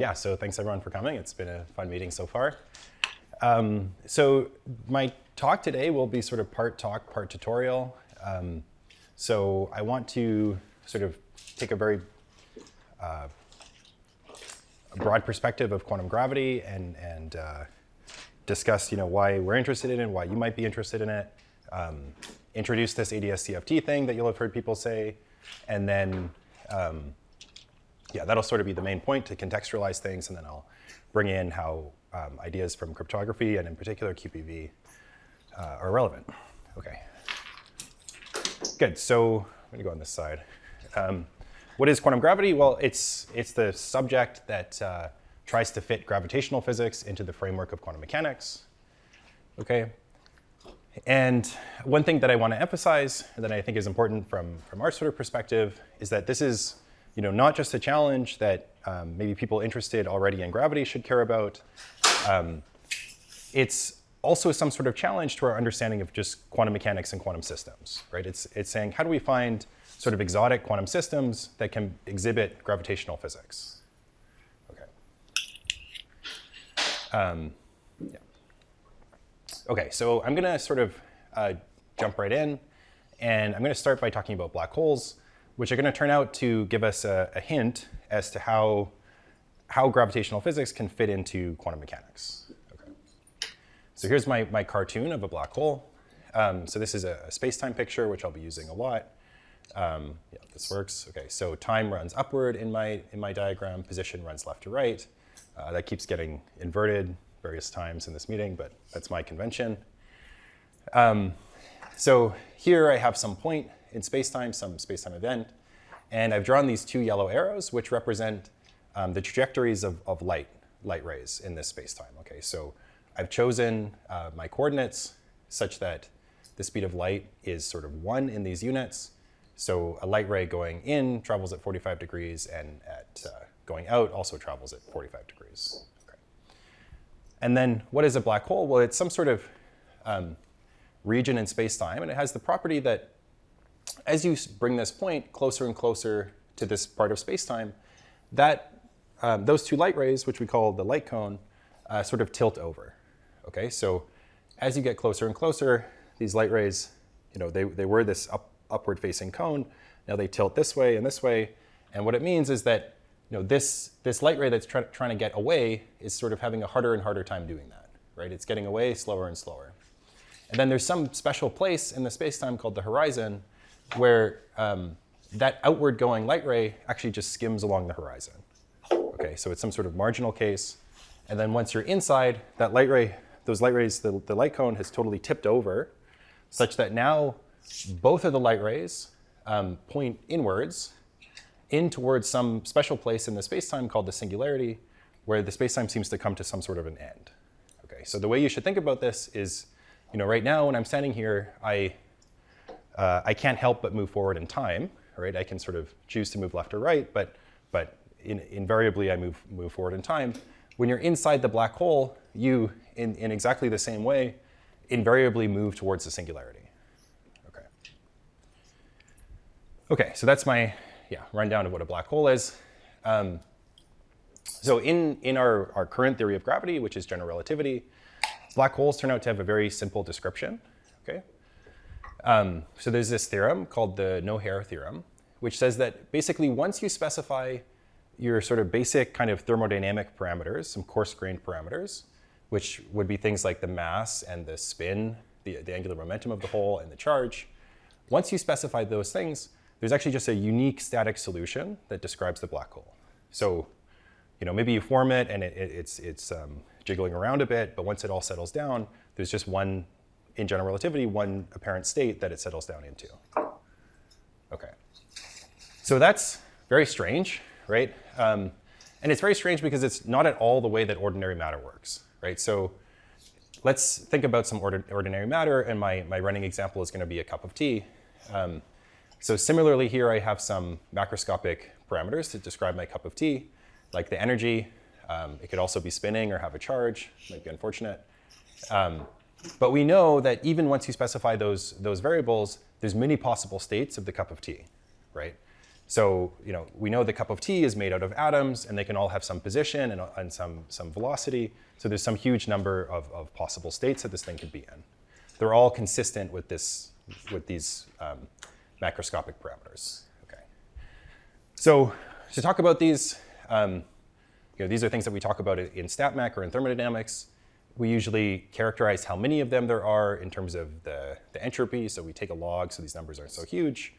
Yeah, so thanks everyone for coming. It's been a fun meeting so far. So my talk today will be sort of part talk, part tutorial. So I want to sort of take a very broad perspective of quantum gravity and discuss, why we're interested in it, why you might be interested in it. Introduce this ADS-CFT thing that you'll have heard people say, and then that'll sort of be the main point to contextualize things, and then I'll bring in how ideas from cryptography and in particular QPV are relevant. Okay. Good. So I'm going to go on this side. What is quantum gravity? Well, it's the subject that tries to fit gravitational physics into the framework of quantum mechanics. Okay. And one thing that I want to emphasize that I think is important from our sort of perspective is that this is not just a challenge that maybe people interested already in gravity should care about. It's also some sort of challenge to our understanding of just quantum mechanics and quantum systems, right? It's saying, how do we find sort of exotic quantum systems that can exhibit gravitational physics? Okay. Okay, so I'm going to sort of jump right in, and I'm going to start by talking about black holes, which are going to turn out to give us a hint as to how gravitational physics can fit into quantum mechanics. Okay. So here's my cartoon of a black hole. So this is a space-time picture, which I'll be using a lot. This works. Okay, so time runs upward in my diagram. Position runs left to right. That keeps getting inverted various times in this meeting, but that's my convention. So here I have some point in space-time, some space-time event, and I've drawn these two yellow arrows, which represent the trajectories of light rays in this space-time. Okay, so I've chosen my coordinates such that the speed of light is sort of 1 in these units. So a light ray going in travels at 45 degrees, and going out also travels at 45 degrees. Okay. And then what is a black hole? Well, it's some sort of region in space-time, and it has the property that as you bring this point closer and closer to this part of space-time, that those two light rays, which we call the light cone, sort of tilt over. Okay, so as you get closer and closer, these light rays, they were this upward-facing cone. Now they tilt this way and this way, and what it means is that this light ray that's trying to get away is sort of having a harder and harder time doing that. Right, it's getting away slower and slower. And then there's some special place in the space-time called the horizon, where that outward going light ray actually just skims along the horizon. Okay, so it's some sort of marginal case. And then once you're inside, that light ray, those light rays, the light cone has totally tipped over, such that now both of the light rays point inwards in towards some special place in the space-time called the singularity, where the space-time seems to come to some sort of an end. Okay, so the way you should think about this is, right now when I'm standing here, I can't help but move forward in time, right? I can sort of choose to move left or right, but invariably I move forward in time. When you're inside the black hole, you, in exactly the same way, invariably move towards the singularity. Okay. Okay, so that's my rundown of what a black hole is. So in our current theory of gravity, which is general relativity, black holes turn out to have a very simple description. Okay. So there's this theorem called the No-Hair theorem, which says that basically once you specify your sort of basic kind of thermodynamic parameters, some coarse-grained parameters, which would be things like the mass and the spin, the angular momentum of the hole and the charge, once you specify those things, there's actually just a unique static solution that describes the black hole. So, maybe you form it and it's jiggling around a bit, but once it all settles down, there's just one, in general relativity, one apparent state that it settles down into. Okay. So that's very strange, right? And it's very strange because it's not at all the way that ordinary matter works, right? So let's think about some ordinary matter, and my running example is going to be a cup of tea. So similarly here, I have some macroscopic parameters to describe my cup of tea, like the energy. It could also be spinning or have a charge, might be unfortunate. But we know that even once you specify those variables, there's many possible states of the cup of tea, right? So we know the cup of tea is made out of atoms, and they can all have some position and some velocity. So there's some huge number of possible states that this thing could be in. They're all consistent with these macroscopic parameters. Okay. So to talk about these, these are things that we talk about in StatMech or in thermodynamics. We usually characterize how many of them there are in terms of the entropy. So we take a log, so these numbers aren't so huge.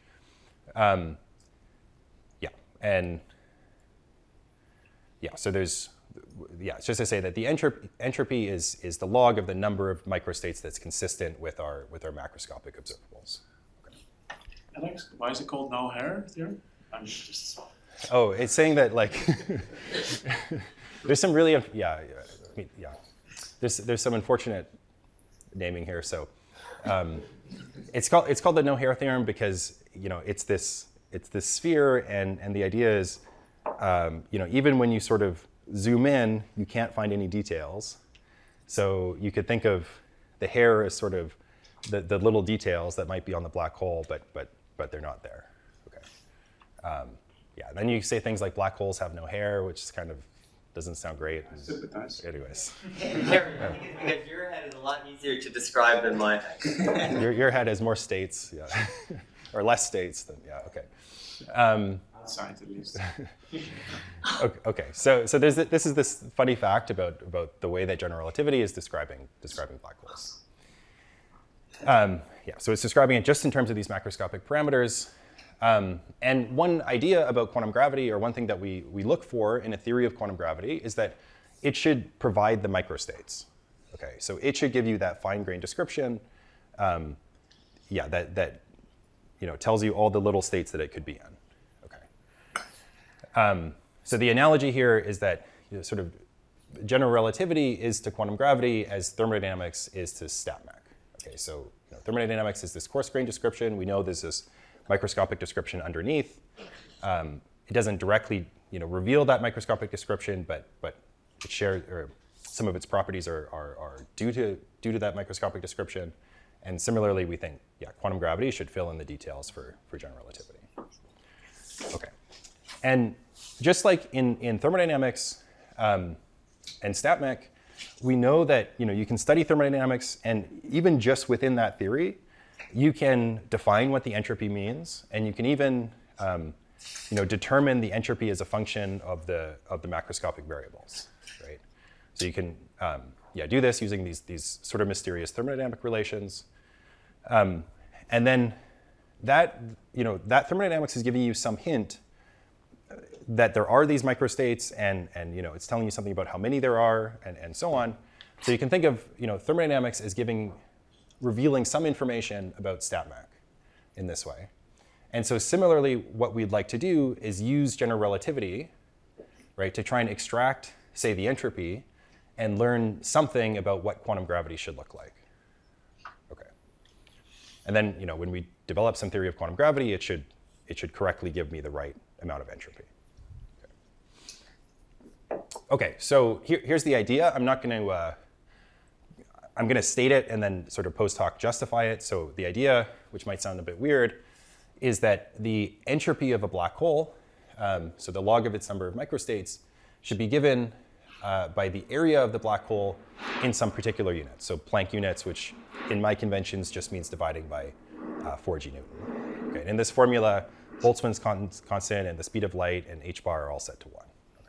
So there's, it's just to say that the entropy is the log of the number of microstates that's consistent with our macroscopic observables. Okay. Alex, why is it called no-hair theorem? I'm just... Oh, it's saying that there's some really, there's some unfortunate naming here. So it's called the no-hair theorem because it's this sphere, and the idea is even when you sort of zoom in, you can't find any details. So you could think of the hair as sort of the little details that might be on the black hole, but they're not there. Okay. Then you say things like black holes have no hair, which kind of doesn't sound great. Anyways. Because your head is a lot easier to describe than my head. Your head has more states, or less states than, okay. Outside, at least. Okay. So this is this funny fact about the way that general relativity is describing black holes. So it's describing it just in terms of these macroscopic parameters. And one idea about quantum gravity, or one thing that we look for in a theory of quantum gravity, is that it should provide the microstates. Okay, so it should give you that fine-grained description, that tells you all the little states that it could be in. Okay. So the analogy here is that sort of general relativity is to quantum gravity as thermodynamics is to StatMech. Okay, so thermodynamics is this coarse-grained description. We know there's this microscopic description underneath. It doesn't directly reveal that microscopic description, but it shares, or some of its properties are due to that microscopic description. And similarly, we think quantum gravity should fill in the details for general relativity. Okay, and just like in thermodynamics and StatMech, we know that you can study thermodynamics, and even just within that theory, you can define what the entropy means, and you can even determine the entropy as a function of the macroscopic variables, right? So you can do this using these sort of mysterious thermodynamic relations, and then that thermodynamics is giving you some hint that there are these microstates, and it's telling you something about how many there are, and so on. So you can think of thermodynamics as revealing some information about StatMech in this way. And so similarly, what we'd like to do is use general relativity, right, to try and extract, say, the entropy, and learn something about what quantum gravity should look like. Okay. And then, when we develop some theory of quantum gravity, it should correctly give me the right amount of entropy. Okay, so here's the idea. I'm going to state it and then sort of post hoc justify it. So the idea, which might sound a bit weird, is that the entropy of a black hole, so the log of its number of microstates, should be given by the area of the black hole in some particular unit. So Planck units, which in my conventions just means dividing by 4g Newton. Okay, and in this formula, Boltzmann's constant and the speed of light and h bar are all set to 1.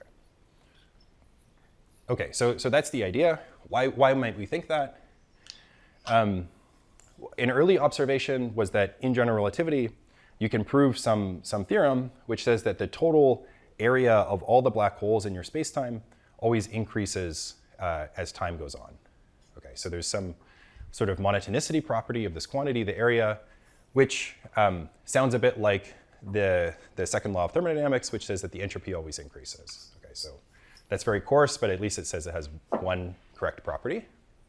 Okay, so that's the idea. Why might we think that? An early observation was that in general relativity, you can prove some theorem which says that the total area of all the black holes in your spacetime always increases as time goes on. Okay, so there's some sort of monotonicity property of this quantity, the area, which sounds a bit like the second law of thermodynamics, which says that the entropy always increases. Okay, so that's very coarse, but at least it says it has one correct property.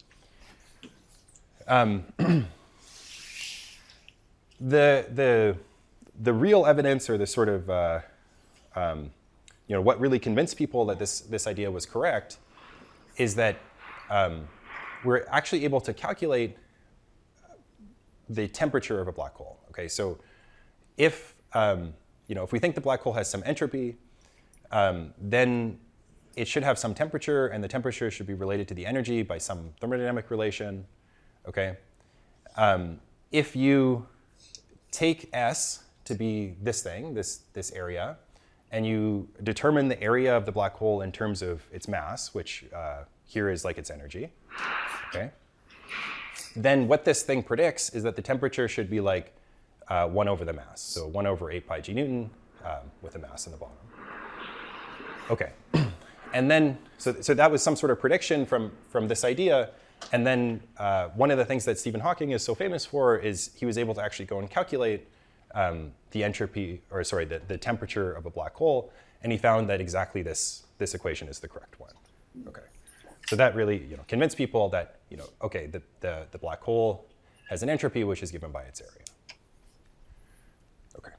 The real evidence, or the sort of what really convinced people that this idea was correct, is that we're actually able to calculate the temperature of a black hole. Okay, so if if we think the black hole has some entropy, then it should have some temperature, and the temperature should be related to the energy by some thermodynamic relation. Okay. If you take S to be this thing, this area, and you determine the area of the black hole in terms of its mass, which here is like its energy, okay, then what this thing predicts is that the temperature should be like 1 over the mass, so 1 over 8 pi g Newton with a mass in the bottom. Okay, and then, so that was some sort of prediction from this idea, and then one of the things that Stephen Hawking is so famous for is he was able to actually go and calculate the entropy, or sorry, the temperature of a black hole, and he found that exactly this equation is the correct one. Okay, so that really convinced people that okay, the black hole has an entropy which is given by its area. Okay.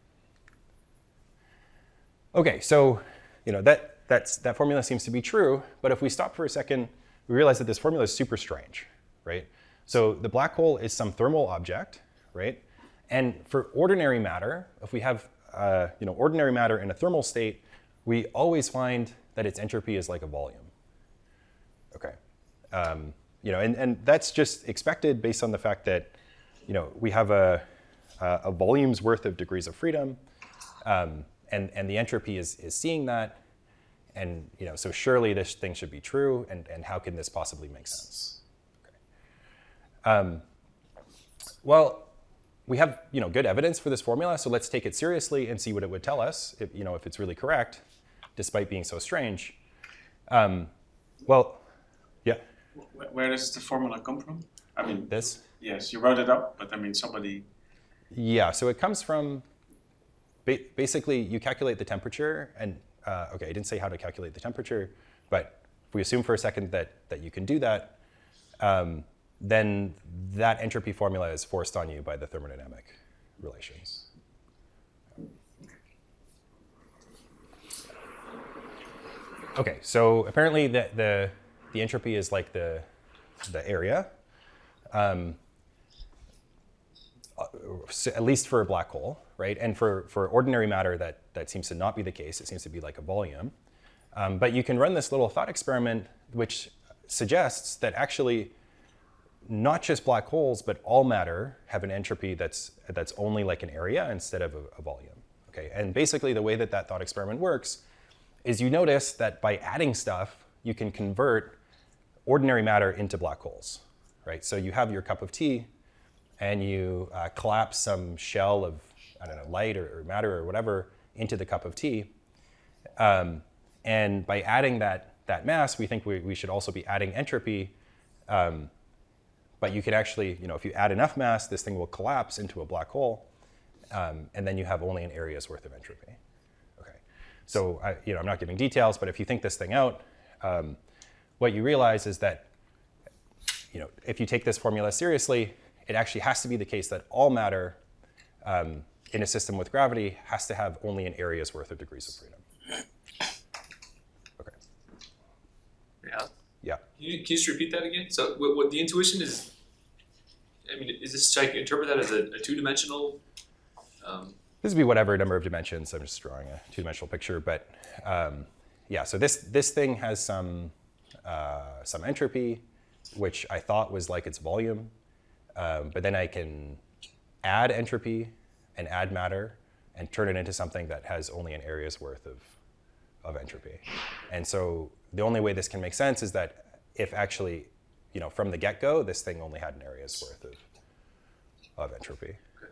Okay, so that formula seems to be true, but if we stop for a second, we realize that this formula is super strange, right? So the black hole is some thermal object, right? And for ordinary matter, if we have ordinary matter in a thermal state, we always find that its entropy is like a volume. Okay, and that's just expected based on the fact that we have a volume's worth of degrees of freedom, and the entropy is seeing that, and so surely this thing should be true, and how can this possibly make sense? Okay. Well, we have good evidence for this formula, so let's take it seriously and see what it would tell us if it's really correct, despite being so strange. Well, yeah. Where does the formula come from? I mean, this? Yes, you wrote it up, but I mean somebody. Yeah, so it comes from basically you calculate the temperature, and okay, I didn't say how to calculate the temperature, but if we assume for a second that you can do that, then that entropy formula is forced on you by the thermodynamic relations. Okay, so apparently the entropy is like the area, at least for a black hole, right? And for ordinary matter, that seems to not be the case. It seems to be like a volume. But you can run this little thought experiment which suggests that actually not just black holes, but all matter have an entropy that's only like an area instead of a volume. Okay, and basically the way that thought experiment works is you notice that by adding stuff, you can convert ordinary matter into black holes, right? So you have your cup of tea, and you collapse some shell of, I don't know, light or matter or whatever into the cup of tea. And by adding that mass, we think we should also be adding entropy. But you can actually, if you add enough mass, this thing will collapse into a black hole, and then you have only an area's worth of entropy. Okay, so I'm not giving details, but if you think this thing out, what you realize is that, if you take this formula seriously, it actually has to be the case that all matter in a system with gravity has to have only an area's worth of degrees of freedom. Okay. Yeah. Yeah. Can you just repeat that again? So what the intuition is, I mean, is this, I can interpret that as a two-dimensional? This would be whatever number of dimensions. I'm just drawing a two-dimensional picture, but yeah. So this thing has some entropy, which I thought was like its volume, but then I can add entropy and add matter and turn it into something that has only an area's worth of entropy. And so the only way this can make sense is that if actually, from the get-go, this thing only had an area's worth of entropy.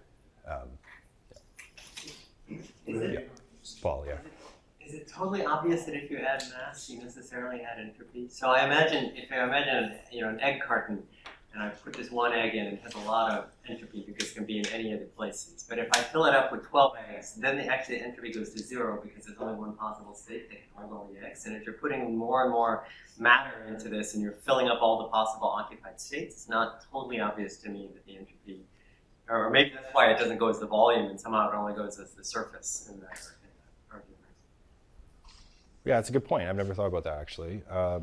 Yeah. Paul, yeah. Is it totally obvious that if you add mass, you necessarily add entropy? So I imagine, an egg carton, and I put this one egg in, it has a lot of entropy because it can be in any of the places. But if I fill it up with 12 eggs, then the entropy goes to 0 because there's only one possible state that can hold all the eggs. And if you're putting more and more matter into this and you're filling up all the possible occupied states, it's not totally obvious to me that the entropy, or maybe that's why it doesn't go as the volume and somehow it only goes as the surface in that argument. Yeah, it's a good point. I've never thought about that, actually.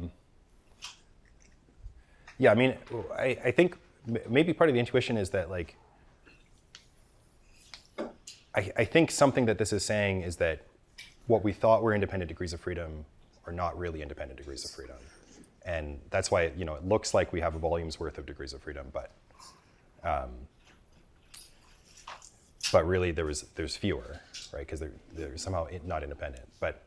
Yeah, I mean, I think maybe part of the intuition is that, like, I think something that this is saying is that what we thought were independent degrees of freedom are not really independent degrees of freedom. And that's why it looks like we have a volume's worth of degrees of freedom, but really there's fewer, right? Because they're somehow not independent. But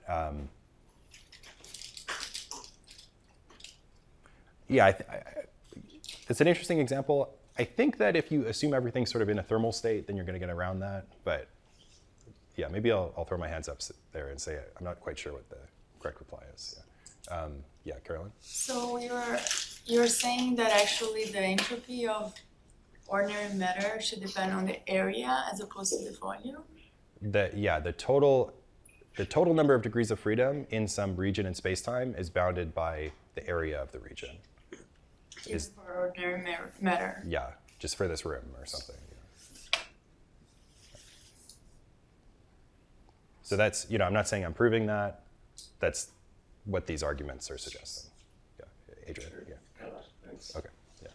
yeah, it's an interesting example. I think that if you assume everything's sort of in a thermal state, then you're going to get around that. But yeah, maybe I'll throw my hands up there and say I'm not quite sure what the correct reply is. Yeah, Carolyn? So you're saying that actually the entropy of ordinary matter should depend on the area as opposed to the volume? The total number of degrees of freedom in some region in space-time is bounded by the area of the region. Even for ordinary matter? Yeah, just for this room or something. Yeah. So that's, I'm not saying I'm proving that. That's what these arguments are suggesting. Yeah, Adrian, yeah. Thanks. Okay, yeah.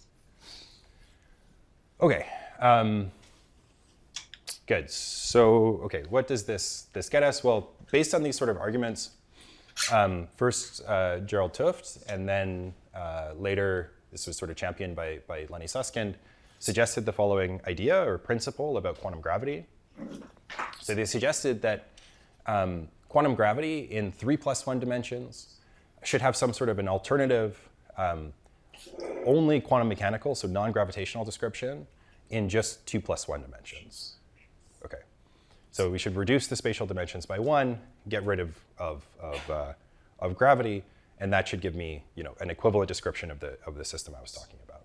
Okay, good. So, okay, what does this get us? Well, based on these sort of arguments, first Gerald 't Hooft, and then later, this was sort of championed by Lenny Susskind, suggested the following idea or principle about quantum gravity. So they suggested that quantum gravity in 3+1 dimensions should have some sort of an alternative, only quantum mechanical, so non-gravitational description in just 2+1 dimensions. Okay, so we should reduce the spatial dimensions by 1, get rid of gravity, and that should give me, an equivalent description of the system I was talking about.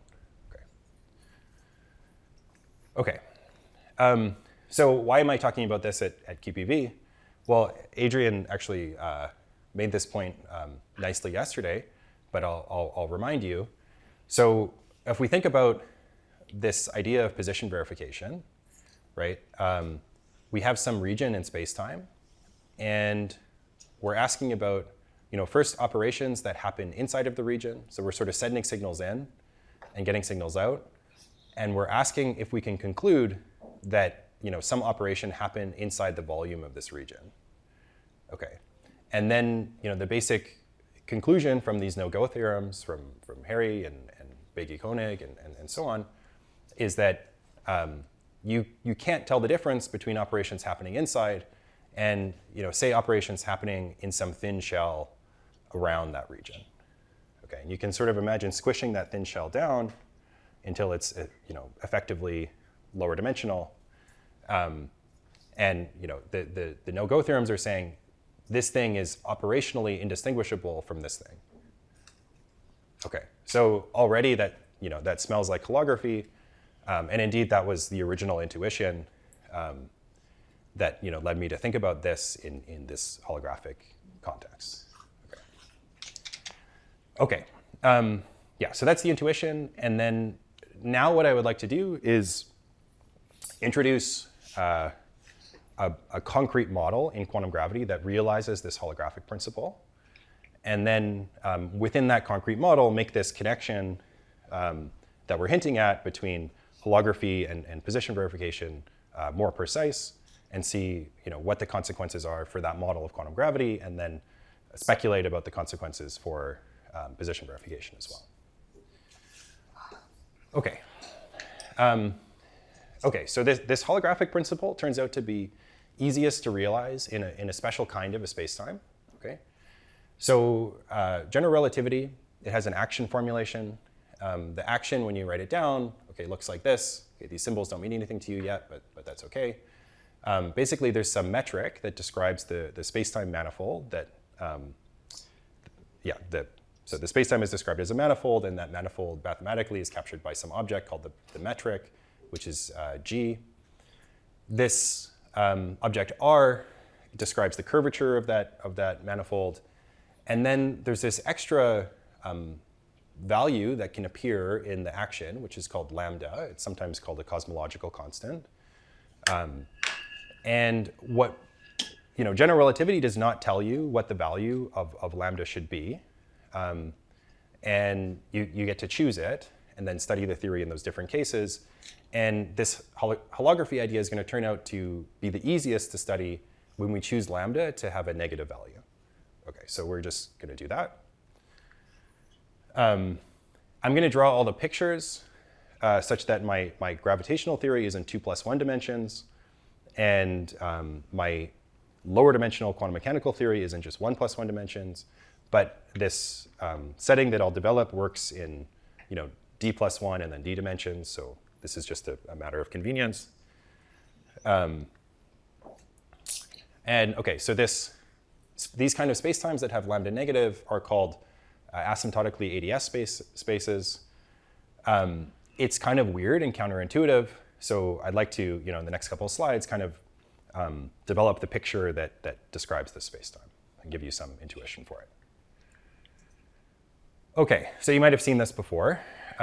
Okay. Okay. So why am I talking about this at QPV? Well, Adrian actually made this point nicely yesterday, but I'll remind you. So if we think about this idea of position verification, right? We have some region in space-time, and we're asking about, first operations that happen inside of the region. So we're sort of sending signals in and getting signals out, and we're asking if we can conclude that some operation happened inside the volume of this region. Okay, and then the basic conclusion from these no-go theorems from Harry and Begge-Koenig and so on is that you can't tell the difference between operations happening inside and say operations happening in some thin shell around that region. Okay, and you can sort of imagine squishing that thin shell down until it's effectively lower dimensional. And the no-go theorems are saying this thing is operationally indistinguishable from this thing. Okay, so already that that smells like holography, and indeed that was the original intuition that led me to think about this in this holographic context. Okay, yeah, so that's the intuition, and then now what I would like to do is introduce a concrete model in quantum gravity that realizes this holographic principle, and then within that concrete model, make this connection that we're hinting at between holography and position verification more precise, and see what the consequences are for that model of quantum gravity, and then speculate about the consequences for position verification as well. Okay. Okay, so this holographic principle turns out to be easiest to realize in a special kind of a space-time. Okay, so general relativity, it has an action formulation. The action, when you write it down, okay, looks like this. Okay, these symbols don't mean anything to you yet, but that's okay. Basically, there's some metric that describes the space-time manifold that, so the space-time is described as a manifold, and that manifold mathematically is captured by some object called the metric, which is G. This object R describes the curvature of that manifold, and then there's this extra value that can appear in the action, which is called lambda. It's sometimes called a cosmological constant. And what general relativity does not tell you what the value of lambda should be, and you get to choose it. and then study the theory in those different cases. And this holography idea is going to turn out to be the easiest to study when we choose lambda to have a negative value. Okay, so we're just going to do that. I'm going to draw all the pictures such that my gravitational theory is in 2+1 dimensions, and my lower dimensional quantum mechanical theory is in just 1+1 dimensions. But this setting that I'll develop works in d+1 and then d dimensions, so this is just a matter of convenience. And okay, so these kind of spacetimes that have lambda negative are called asymptotically ADS spaces. It's kind of weird and counterintuitive, so I'd like to, in the next couple of slides, kind of develop the picture that describes this spacetime and give you some intuition for it. Okay, so you might have seen this before.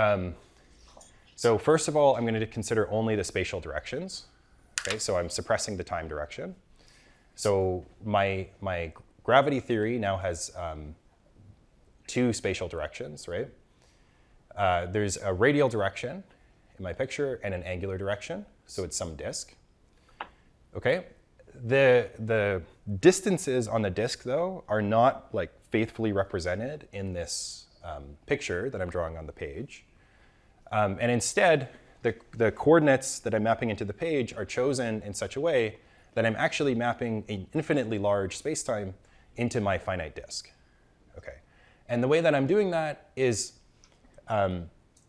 So first of all, I'm going to consider only the spatial directions. Okay, so I'm suppressing the time direction. So my gravity theory now has two spatial directions, right? There's a radial direction in my picture and an angular direction, so it's some disk. Okay, the distances on the disk though are not like faithfully represented in this picture that I'm drawing on the page. And instead, the coordinates that I'm mapping into the page are chosen in such a way that I'm actually mapping an infinitely large spacetime into my finite disk. Okay, and the way that I'm doing that is I'm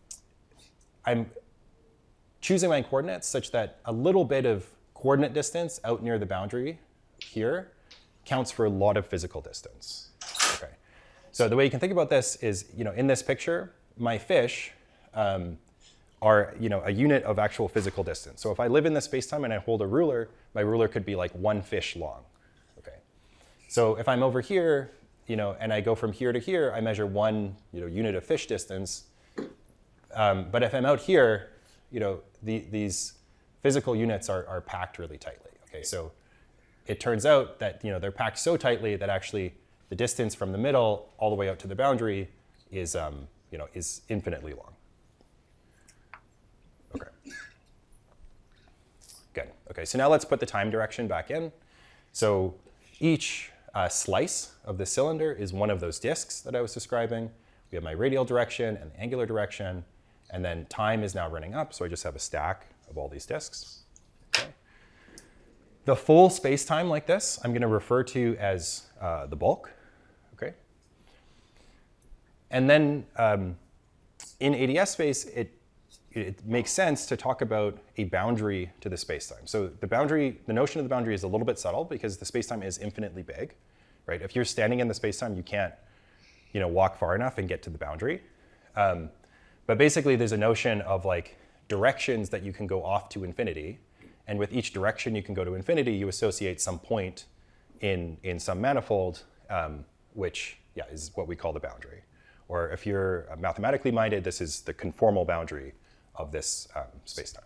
choosing my coordinates such that a little bit of coordinate distance out near the boundary here counts for a lot of physical distance. Okay, so the way you can think about this is, in this picture, my fish are a unit of actual physical distance. So if I live in this spacetime and I hold a ruler, my ruler could be like one fish long. Okay, so if I'm over here, and I go from here to here, I measure one unit of fish distance. But if I'm out here, these physical units are packed really tightly. Okay, so it turns out that they're packed so tightly that actually the distance from the middle all the way out to the boundary is is infinitely long. Okay. Good. Okay, so now let's put the time direction back in. So each slice of the cylinder is one of those disks that I was describing. We have my radial direction and the angular direction, and then time is now running up, so I just have a stack of all these disks. Okay. The full space-time like this, I'm going to refer to as the bulk. Okay. And then in ADS space, it makes sense to talk about a boundary to the spacetime. So the notion of the boundary is a little bit subtle because the spacetime is infinitely big, right? If you're standing in the spacetime, you can't, walk far enough and get to the boundary. But basically, there's a notion of like directions that you can go off to infinity, and with each direction you can go to infinity, you associate some point in some manifold, which is what we call the boundary. Or if you're mathematically minded, this is the conformal boundary of this spacetime.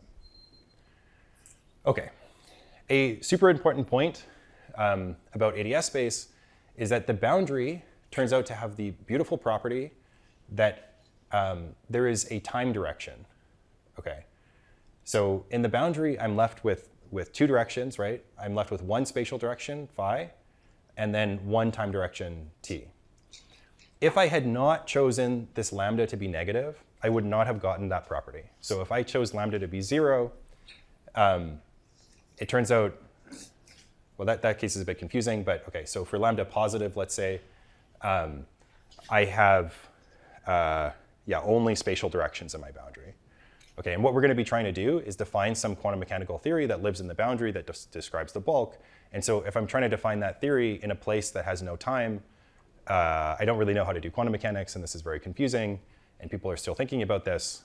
Okay, a super important point about ADS space is that the boundary turns out to have the beautiful property that there is a time direction. Okay, so in the boundary, I'm left with two directions, right? I'm left with one spatial direction, phi, and then one time direction, t. If I had not chosen this lambda to be negative, I would not have gotten that property. So if I chose lambda to be 0, it turns out, well, that case is a bit confusing, but okay, so for lambda positive, let's say, I have only spatial directions in my boundary. Okay, and what we're going to be trying to do is define some quantum mechanical theory that lives in the boundary that describes the bulk. And so if I'm trying to define that theory in a place that has no time, I don't really know how to do quantum mechanics, and this is very confusing, and people are still thinking about this.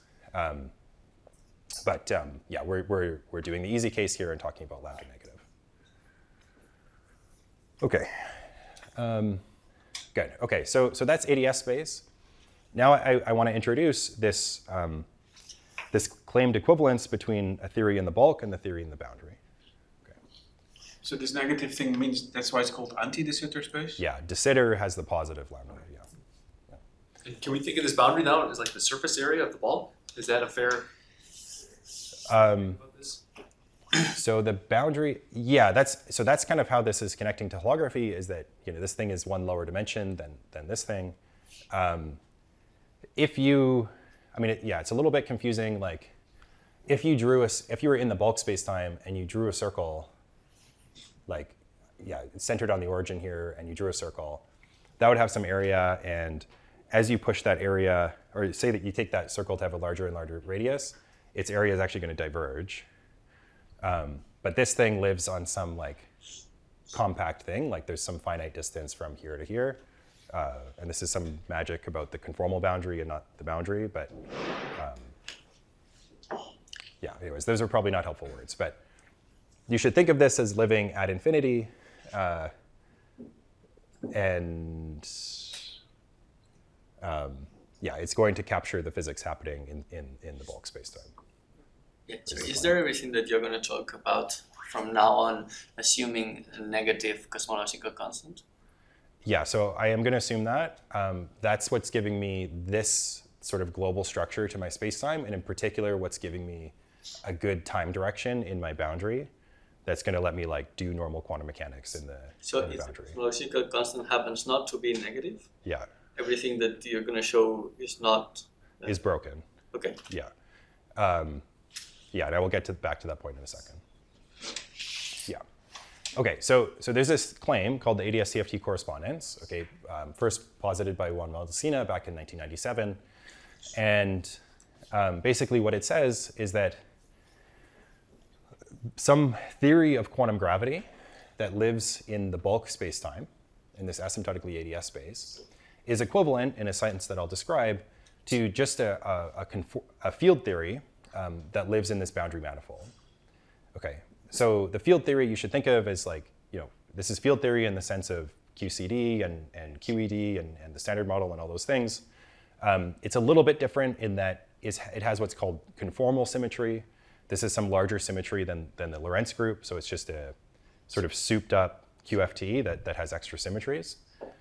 But we're doing the easy case here and talking about lambda negative. Okay. Good. Okay, so that's ADS space. Now I want to introduce this this claimed equivalence between a theory in the bulk and the theory in the boundary. Okay. So this negative thing means that's why it's called anti-de Sitter space? Yeah, de Sitter has the positive lambda. Yeah. And can we think of this boundary now as like the surface area of the bulk? Is that a fair Um, about this? So the boundary, yeah, that's kind of how this is connecting to holography, is that, you know, this thing is one lower dimension than this thing. If you, I mean, it's a little bit confusing. Like, if you were in the bulk spacetime and you drew a circle, like, yeah, it's centered on the origin here, and you drew a circle, that would have some area, and as you push that area, or say that you take that circle to have a larger and larger radius, its area is actually going to diverge. But this thing lives on some like compact thing, like there's some finite distance from here to here. And this is some magic about the conformal boundary and not the boundary, but yeah, anyways, those are probably not helpful words, but you should think of this as living at infinity, and yeah, it's going to capture the physics happening in the bulk spacetime. Yeah, so is there everything that you're going to talk about from now on, assuming a negative cosmological constant? Yeah, so I am going to assume that. That's what's giving me this sort of global structure to my spacetime, and in particular, what's giving me a good time direction in my boundary that's going to let me like do normal quantum mechanics in the If boundary. the cosmological constant happens not to be negative, Yeah, everything that you're going to show is not... is broken. Okay. Yeah. Yeah, and I will get back to that point in a second. Yeah. Okay, so there's this claim called the ADS-CFT correspondence, okay, first posited by Juan Maldacena back in 1997. And basically what it says is that some theory of quantum gravity that lives in the bulk spacetime, in this asymptotically ADS space, is equivalent, in a sentence that I'll describe, to just a field theory that lives in this boundary manifold. Okay, so the field theory you should think of as like, you know, this is field theory in the sense of QCD and QED and the standard model and all those things. It's a little bit different in that it has what's called conformal symmetry. This is some larger symmetry than the Lorentz group, so it's just a sort of souped up QFT that has extra symmetries.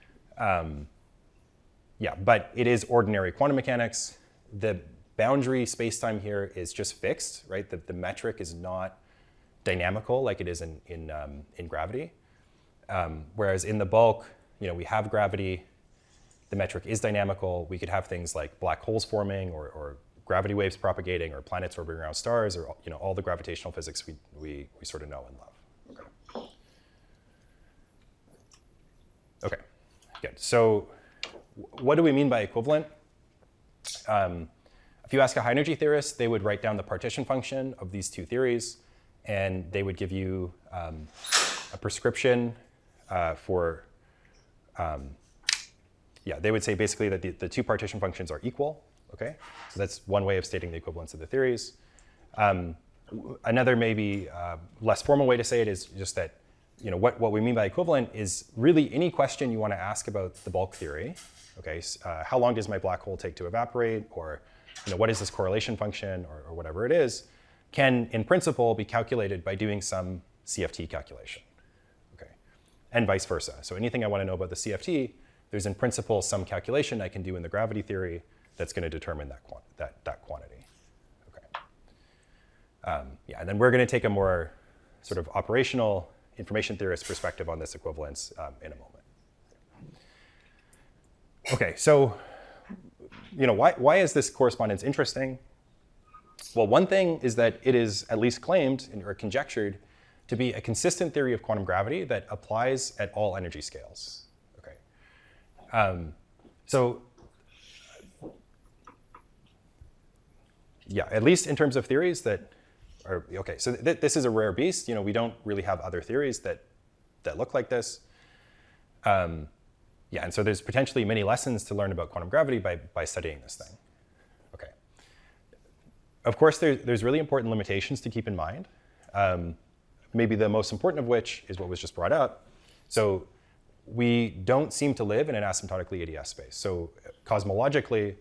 Yeah, but it is ordinary quantum mechanics. The boundary spacetime here is just fixed, right? The metric is not dynamical like it is in gravity. Whereas in the bulk, you know, we have gravity. The metric is dynamical. We could have things like black holes forming, or gravity waves propagating, or planets orbiting around stars, or, you know, all the gravitational physics we sort of know and love. Okay. Okay. Good. So, what do we mean by equivalent? If you ask a high energy theorist, they would write down the partition function of these two theories, and they would give you a prescription for, yeah, they would say basically that the two partition functions are equal, okay? So that's one way of stating the equivalence of the theories. Another maybe less formal way to say it is just that, you know, what we mean by equivalent is really any question you want to ask about the bulk theory, okay? How long does my black hole take to evaporate, or, you know, what is this correlation function, or whatever it is, can in principle be calculated by doing some CFT calculation, okay? And vice versa. So anything I want to know about the CFT, there's in principle some calculation I can do in the gravity theory that's going to determine that quantity, okay? Yeah, and then we're going to take a more sort of operational information theorist perspective on this equivalence in a moment. Okay, so, you know, why is this correspondence interesting? Well, one thing is that it is at least claimed or conjectured to be a consistent theory of quantum gravity that applies at all energy scales. Okay, so yeah, at least in terms of theories that are okay. So this is a rare beast. You know, we don't really have other theories that look like this. Yeah, and so there's potentially many lessons to learn about quantum gravity by studying this thing. Okay. Of course, there's really important limitations to keep in mind. Maybe the most important of which is what was just brought up. So we don't seem to live in an asymptotically ADS space. So cosmologically,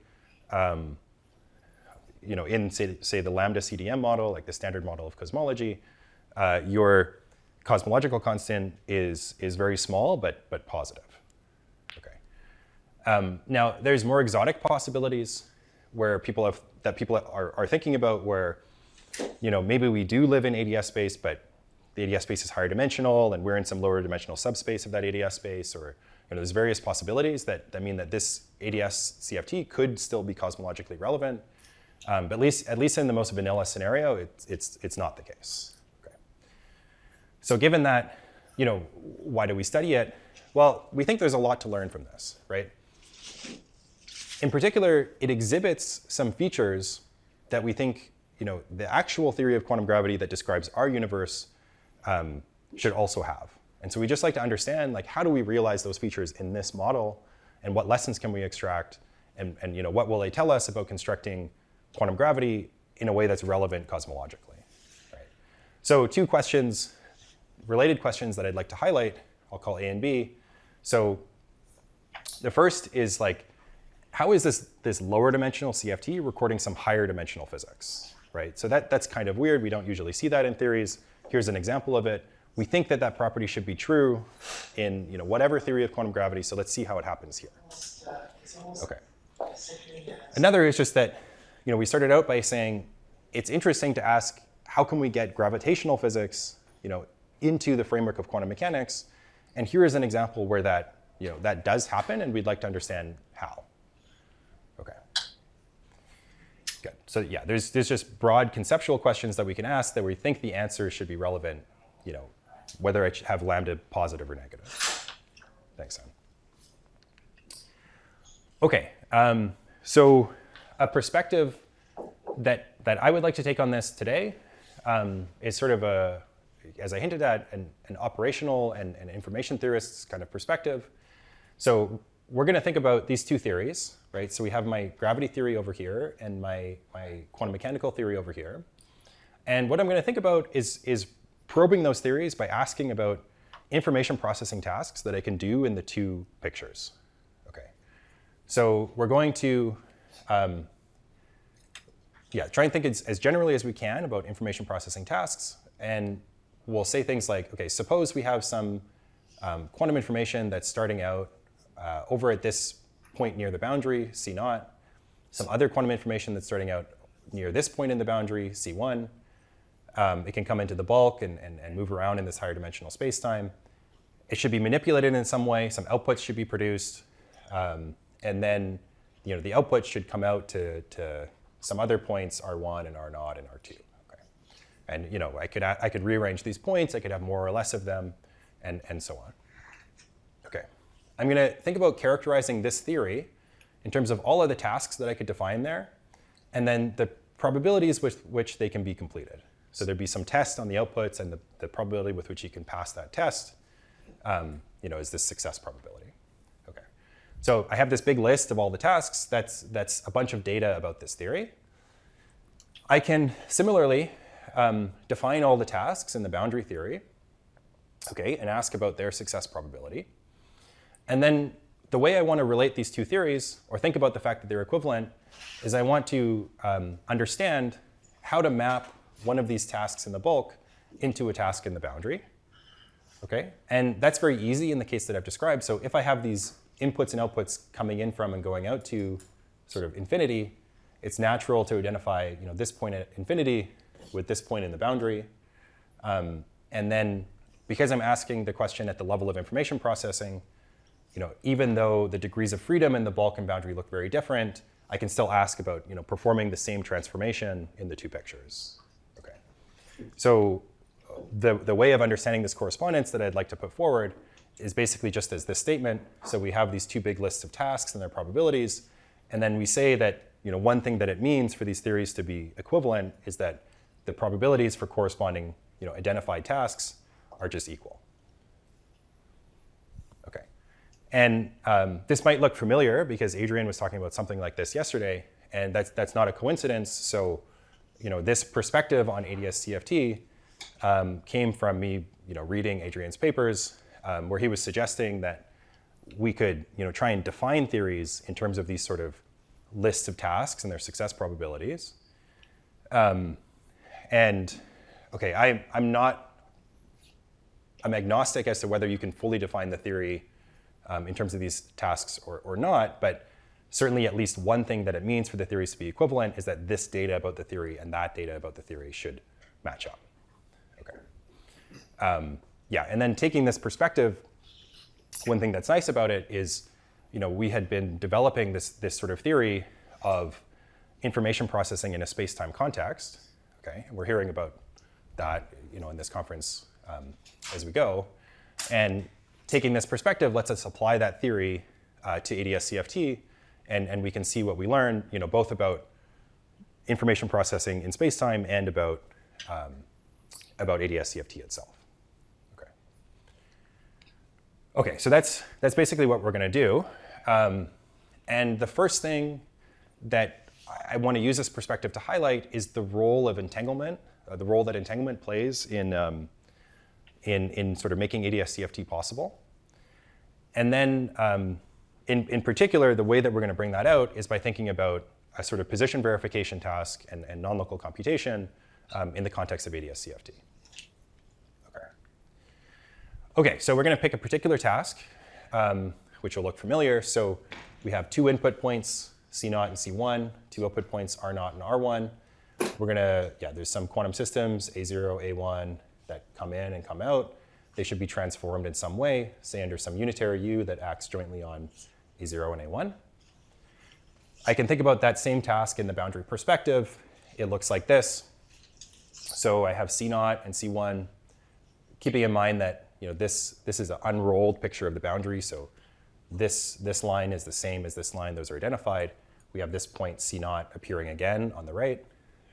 you know, in say the lambda CDM model, like the standard model of cosmology, your cosmological constant is very small but positive. Okay. Now there's more exotic possibilities where people are thinking about where, maybe we do live in ADS space, but the ADS space is higher dimensional and we're in some lower dimensional subspace of that ADS space, or there's various possibilities that mean that this ADS CFT could still be cosmologically relevant. But at least in the most vanilla scenario, it's not the case. Okay. So given that, why do we study it? Well, we think there's a lot to learn from this, right? In particular, it exhibits some features that we think, the actual theory of quantum gravity that describes our universe should also have. And so we just like to understand, how do we realize those features in this model, and what lessons can we extract, and what will they tell us about constructing quantum gravity in a way that's relevant cosmologically, right? So two questions, related questions that I'd like to highlight, I'll call A and B. So the first is how is this lower dimensional CFT recording some higher dimensional physics, right? So that's kind of weird. We don't usually see that in theories. Here's an example of it. We think that property should be true in whatever theory of quantum gravity. So let's see how it happens here. Okay. Another is just that we started out by saying it's interesting to ask how can we get gravitational physics into the framework of quantum mechanics, and here is an example where that does happen, and we'd like to understand how. Okay. Good. So yeah, there's just broad conceptual questions that we can ask that we think the answers should be relevant, whether I have lambda positive or negative. Thanks, Sam. Okay. So a perspective that I would like to take on this today is sort of as I hinted at, an operational and an information theorist's kind of perspective. So we're going to think about these two theories, right? So we have my gravity theory over here and my quantum mechanical theory over here. And what I'm going to think about is probing those theories by asking about information processing tasks that I can do in the two pictures. Okay. So we're going to try and think as generally as we can about information processing tasks. And we'll say things like, okay, suppose we have some quantum information that's starting out over at this point near the boundary, C0, some other quantum information that's starting out near this point in the boundary, C1. It can come into the bulk and move around in this higher dimensional space-time. It should be manipulated in some way. Some outputs should be produced. And then the output should come out to some other points, R1 and R0 and R2. Okay. And I could rearrange these points. I could have more or less of them, and so on. Okay. I'm going to think about characterizing this theory in terms of all of the tasks that I could define there, and then the probabilities with which they can be completed. So there'd be some test on the outputs, and the probability with which you can pass that test, is this success probability. Okay. So I have this big list of all the tasks. That's a bunch of data about this theory. I can similarly define all the tasks in the boundary theory, okay, and ask about their success probability. And then the way I want to relate these two theories, or think about the fact that they're equivalent, is I want to understand how to map one of these tasks in the bulk into a task in the boundary. Okay? And that's very easy in the case that I've described. So if I have these inputs and outputs coming in from and going out to sort of infinity, it's natural to identify this point at infinity with this point in the boundary. And then because I'm asking the question at the level of information processing, even though the degrees of freedom in the bulk and boundary look very different, I can still ask about performing the same transformation in the two pictures. Okay. So the way of understanding this correspondence that I'd like to put forward is basically just as this statement. So we have these two big lists of tasks and their probabilities, and then we say that one thing that it means for these theories to be equivalent is that the probabilities for corresponding identified tasks are just equal. Okay. And this might look familiar because Adrian was talking about something like this yesterday, and that's not a coincidence. So this perspective on ADS CFT came from me reading Adrian's papers, where he was suggesting that we could try and define theories in terms of these sort of lists of tasks and their success probabilities. And okay, I'm agnostic as to whether you can fully define the theory in terms of these tasks or not, but certainly at least one thing that it means for the theories to be equivalent is that this data about the theory and that data about the theory should match up. Okay. Yeah, and then taking this perspective, one thing that's nice about it is, we had been developing this sort of theory of information processing in a space-time context. Okay, and we're hearing about that, in this conference as we go, and taking this perspective lets us apply that theory to ADS-CFT, and we can see what we learn, both about information processing in space-time and about ADS-CFT itself. Okay, so that's basically what we're going to do. And the first thing that I want to use this perspective to highlight is the role of entanglement, the role that entanglement plays in sort of making ADS-CFT possible. And then in particular, the way that we're going to bring that out is by thinking about a sort of position verification task and non-local computation in the context of ADS-CFT. Okay, so we're going to pick a particular task, which will look familiar. So we have 2 input points, C0 and C1, 2 output points, R0 and R1. We're going to, there's some quantum systems, A0, A1, that come in and come out. They should be transformed in some way, say under some unitary U that acts jointly on A0 and A1. I can think about that same task in the boundary perspective. It looks like this. So I have C0 and C1, keeping in mind that this is an unrolled picture of the boundary, so this line is the same as this line. Those are identified. We have this point C0 appearing again on the right.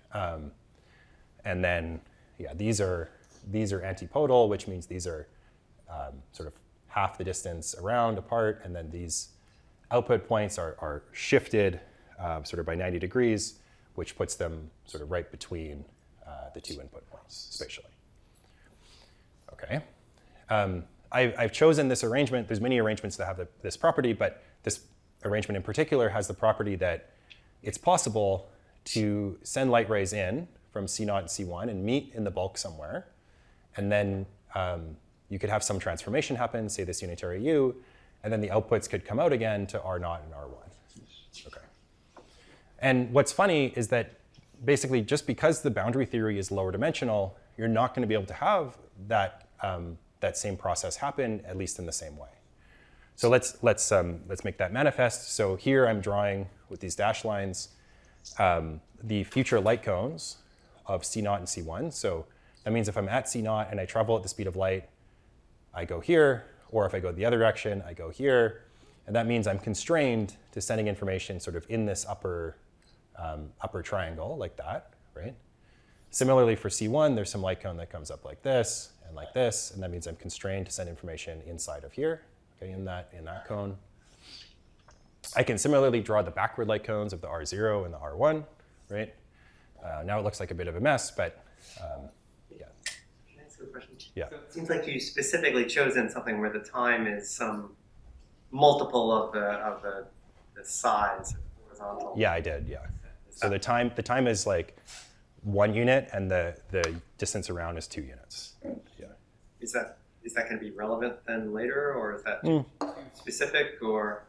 And then, these are antipodal, which means these are sort of half the distance around apart, and then these output points are shifted sort of by 90 degrees, which puts them sort of right between the 2 input points spatially. Okay. I've chosen this arrangement. There's many arrangements that have this property, but this arrangement in particular has the property that it's possible to send light rays in from C0 and C1 and meet in the bulk somewhere. And then you could have some transformation happen, say this unitary U, and then the outputs could come out again to R0 and R1. Okay. And what's funny is that basically just because the boundary theory is lower dimensional, you're not going to be able to have that same process happen, at least in the same way. So let's make that manifest. So here I'm drawing with these dashed lines the future light cones of C0 and C1. So that means if I'm at C0 and I travel at the speed of light, I go here, or if I go the other direction, I go here. And that means I'm constrained to sending information sort of in this upper triangle like that, right? Similarly for C1, there's some light cone that comes up like this, and that means I'm constrained to send information inside of here, okay, in that cone. I can similarly draw the backward light cones of the R0 and the R1, right? Now it looks like a bit of a mess, but yeah. Can I ask you a question? Yeah. So it seems like you specifically chosen something where the time is some multiple of the size of the horizontal. Yeah, I did, yeah. So the time is like 1 unit, and the distance around is 2 units. Yeah. Is that going to be relevant then later, or is that too specific, or?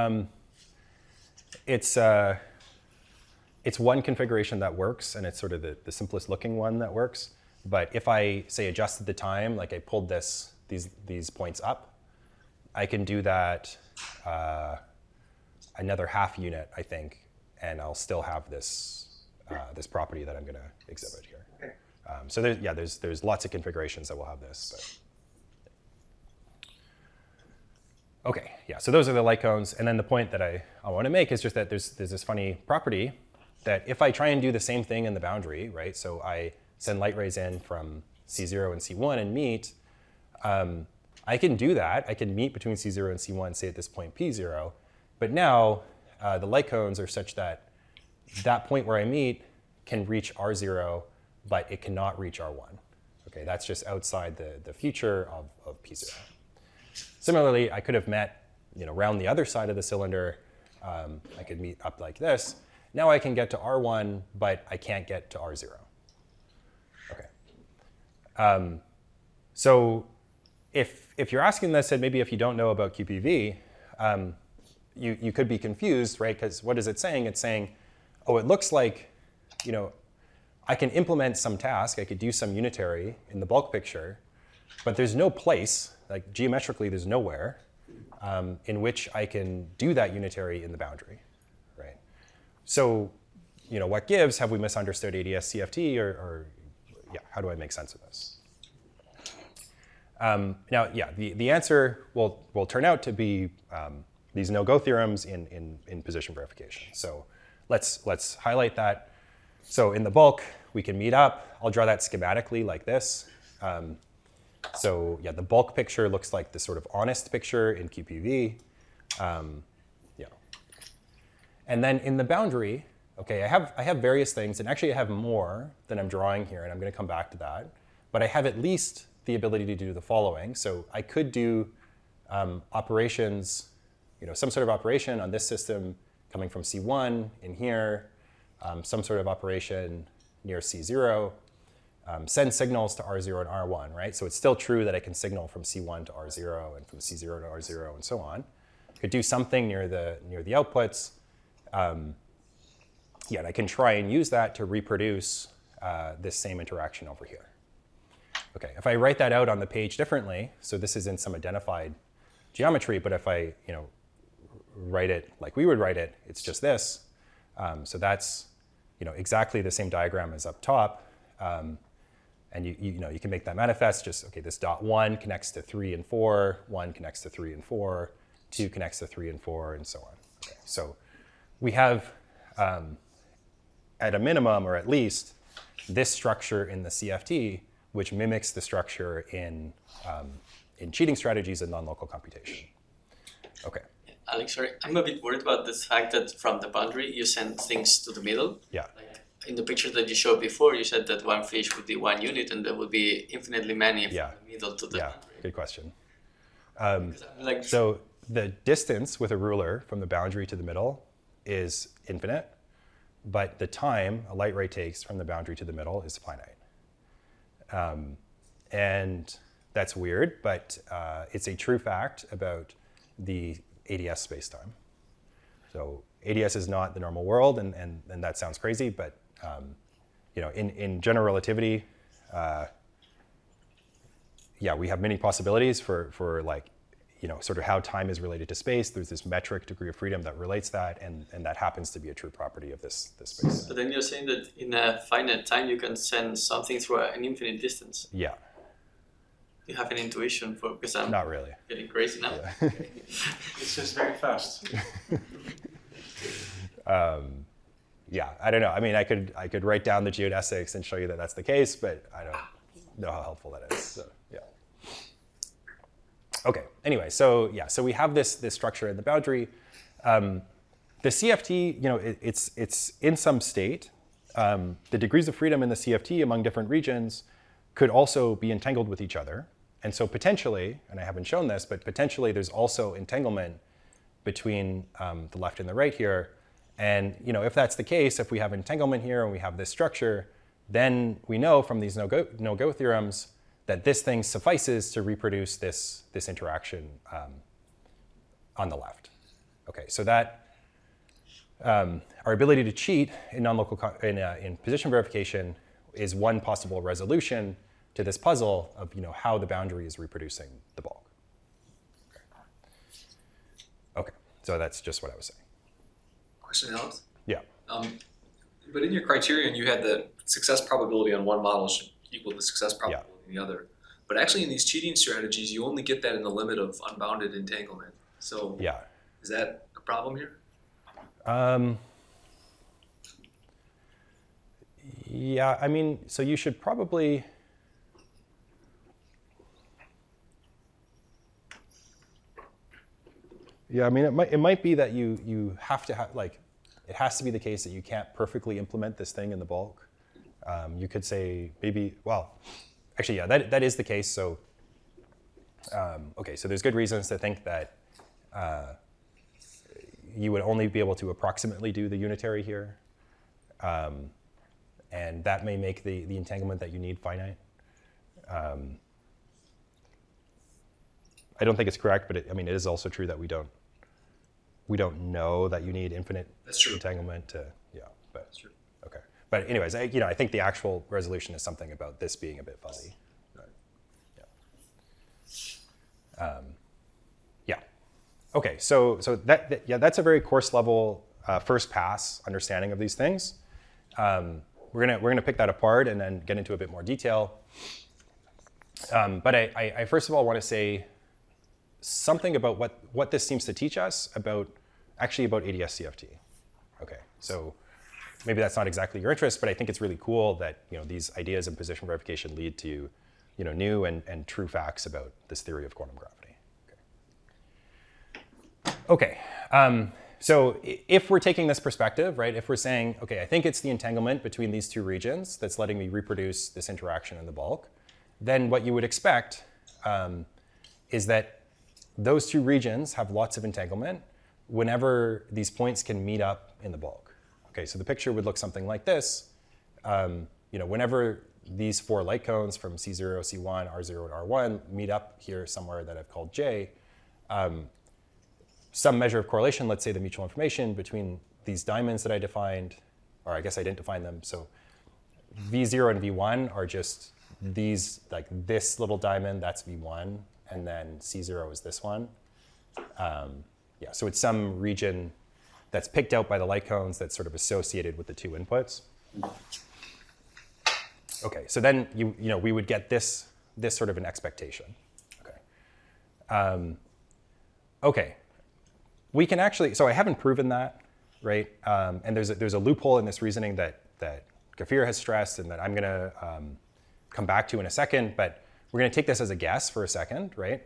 It's one configuration that works, and it's sort of the simplest looking one that works. But if I say adjusted the time, like I pulled these points up, I can do that another half unit, I think, and I'll still have this property that I'm going to exhibit here. Okay. So there's lots of configurations that will have this. But. Okay, yeah, so those are the light cones. And then the point that I want to make is just that there's this funny property that if I try and do the same thing in the boundary, right, so I send light rays in from C0 and C1 and meet, I can do that. I can meet between C0 and C1, say at this point P0. But now the light cones are such that that point where I meet can reach R0, but it cannot reach R1. Okay, that's just outside the future of P0. Similarly, I could have met around the other side of the cylinder. I could meet up like this. Now I can get to R1, but I can't get to R0. Okay. So if you're asking this, and maybe if you don't know about QPV, you could be confused, right? Because what is it saying? It's saying, oh, it looks like, I can implement some task, I could do some unitary in the bulk picture, but there's no place, like geometrically there's nowhere, in which I can do that unitary in the boundary, right? So, what gives? Have we misunderstood ADS CFT, or how do I make sense of this? Now, the answer will turn out to be these no-go theorems in position verification. So let's highlight that. So in the bulk, we can meet up. I'll draw that schematically like this. So the bulk picture looks like the sort of honest picture in QPV. And then in the boundary, okay, I have various things, and actually I have more than I'm drawing here, and I'm going to come back to that. But I have at least the ability to do the following. So I could do operations, some sort of operation on this system coming from C1 in here, some sort of operation near C0, send signals to R0 and R1, right? So it's still true that I can signal from C1 to R0 and from C0 to R0 and so on. Could do something near the outputs. And I can try and use that to reproduce this same interaction over here. Okay, if I write that out on the page differently, so this is in some identified geometry, but if I write it like we would write it, it's just this. So that's exactly the same diagram as up top. And you can make that manifest. Just, okay, this dot 1 connects to 3 and 4, 1 connects to 3 and 4, 2 connects to 3 and 4, and so on. Okay, so we have, at a minimum, or at least, this structure in the CFT, which mimics the structure in cheating strategies and non-local computation. Okay. Alex, sorry, I'm a bit worried about this fact that from the boundary you send things to the middle. Yeah. Like in the picture that you showed before, you said that one fish would be one unit, and there would be infinitely many from the middle to the boundary. Good question. So the distance with a ruler from the boundary to the middle is infinite, but the time a light ray takes from the boundary to the middle is finite. And that's weird, but it's a true fact about the ADS spacetime. So ADS is not the normal world, and that sounds crazy, but in general relativity, we have many possibilities for like, sort of how time is related to space. There's this metric degree of freedom that relates that, and that happens to be a true property of this space. But then you're saying that in a finite time you can send something through an infinite distance. Yeah. You have an intuition for, because I'm not really getting crazy now. Yeah. It's just very fast. I don't know. I mean, I could write down the geodesics and show you that that's the case, but I don't know how helpful that is. So yeah. Okay. Anyway, so we have this structure in the boundary. The CFT, it's in some state. The degrees of freedom in the CFT among different regions could also be entangled with each other. And so potentially, and I haven't shown this, but potentially there's also entanglement between the left and the right here. And if that's the case, if we have entanglement here and we have this structure, then we know from these no-go theorems that this thing suffices to reproduce this interaction on the left. Okay, so that our ability to cheat in non-local in position verification is one possible resolution to this puzzle of how the boundary is reproducing the bulk. Okay, so that's just what I was saying. Question, Alex? Yeah. But in your criterion, you had the success probability on one model should equal the success probability in the other. But actually, in these cheating strategies, you only get that in the limit of unbounded entanglement. So is that a problem here? Yeah, I mean, so you should probably. Yeah, I mean, it might be that you have to have, like, it has to be the case that you can't perfectly implement this thing in the bulk. You could say maybe, well, actually, yeah, that is the case. So, okay, so there's good reasons to think that you would only be able to approximately do the unitary here. And that may make the entanglement that you need finite. I don't think it's correct, but it is also true that we don't we don't know that you need infinite That's true. entanglement to, yeah, but, That's true. okay. But anyways, I think the actual resolution is something about this being a bit fuzzy. But, yeah. Yeah. Okay, so that's a very course level first pass understanding of these things. We're gonna pick that apart and then get into a bit more detail. But I first of all want to say something about what this seems to teach us about ADS-CFT. Okay, so maybe that's not exactly your interest, but I think it's really cool that these ideas in position verification lead to new and true facts about this theory of quantum gravity. Okay. So if we're taking this perspective, right, if we're saying, okay, I think it's the entanglement between these two regions that's letting me reproduce this interaction in the bulk, then what you would expect is that those two regions have lots of entanglement whenever these points can meet up in the bulk. Okay, so the picture would look something like this. Whenever these four light cones from C0, C1, R0, and R1 meet up here somewhere that I've called J, some measure of correlation, let's say the mutual information between these diamonds that I defined, or I guess I didn't define them. So V0 and V1 are just these, like this little diamond, that's V1, and then C0 is this one. Yeah, so it's some region that's picked out by the light cones that's sort of associated with the two inputs. Okay, so then we would get this sort of an expectation. Okay. Okay. We can actually, so I haven't proven that, right? And there's a loophole in this reasoning that Gafir has stressed and that I'm gonna come back to in a second, but we're gonna take this as a guess for a second, right?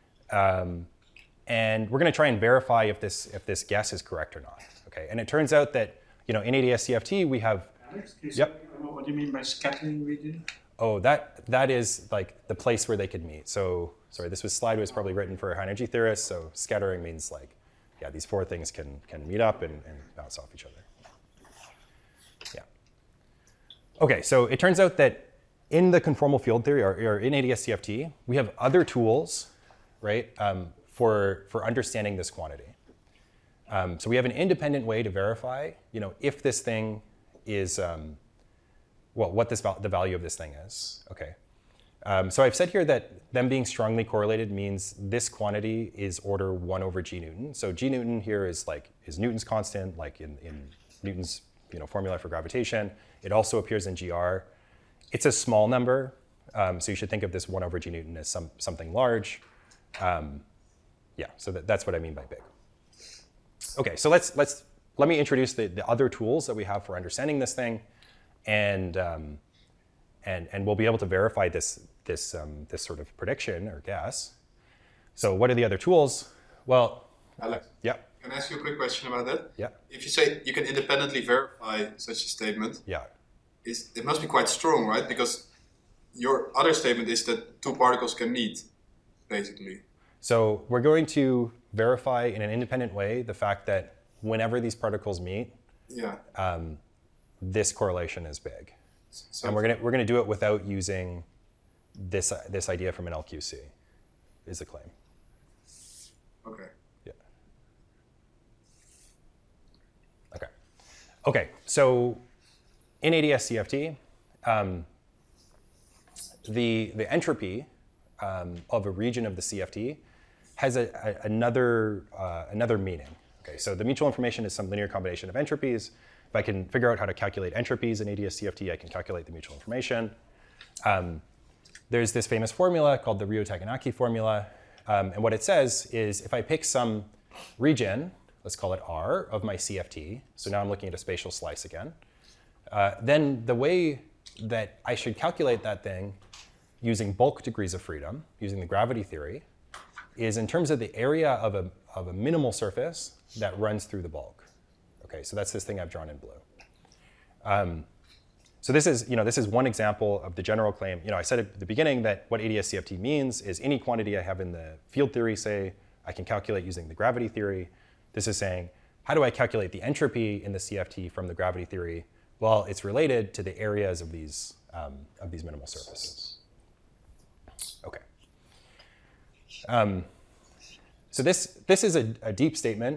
And we're gonna try and verify if this guess is correct or not, okay? And it turns out that, in ADS-CFT we have, Alex, can you Yep. say what do you mean by scattering region? oh, that is like the place where they could meet. So, sorry, this slide was probably written for a high energy theorist, so scattering means like, yeah, these four things can meet up and bounce off each other. Yeah. Okay, so it turns out that in the conformal field theory, or in ADS-CFT, we have other tools, right, for understanding this quantity. So we have an independent way to verify, if this thing is, what the value of this thing is. Okay. So I've said here that them being strongly correlated means this quantity is order 1 over g Newton. So g Newton here is Newton's constant, like in Newton's formula for gravitation. It also appears in GR. It's a small number, so you should think of this 1 over g Newton as something large. Yeah, so that's what I mean by big. Okay, so let me introduce the other tools that we have for understanding this thing, and we'll be able to verify this sort of prediction or guess. So what are the other tools? Well, Alex, yeah, can I ask you a quick question about that? yeah, If you say you can independently verify such a statement, yeah. it must be quite strong, right? Because your other statement is that two particles can meet, basically. So we're going to verify in an independent way the fact that whenever these particles meet, Yeah. this correlation is big. So And we're gonna do it without using this idea from an LQC, is the claim. okay. Yeah. Okay. Okay. So in ADS-CFT, the entropy of a region of the CFT has another meaning. Okay. So the mutual information is some linear combination of entropies. If I can figure out how to calculate entropies in ADS-CFT, I can calculate the mutual information. There's this famous formula called the Ryo-Takanaki formula. And what it says is if I pick some region, let's call it R, of my CFT, so now I'm looking at a spatial slice again, then the way that I should calculate that thing using bulk degrees of freedom, using the gravity theory, is in terms of the area of a minimal surface that runs through the bulk. Okay, so that's this thing I've drawn in blue. So this is one example of the general claim. I said at the beginning that what ADS-CFT means is any quantity I have in the field theory, say, I can calculate using the gravity theory. This is saying, how do I calculate the entropy in the CFT from the gravity theory? Well, it's related to the areas of these minimal surfaces. Okay. So this is a deep statement,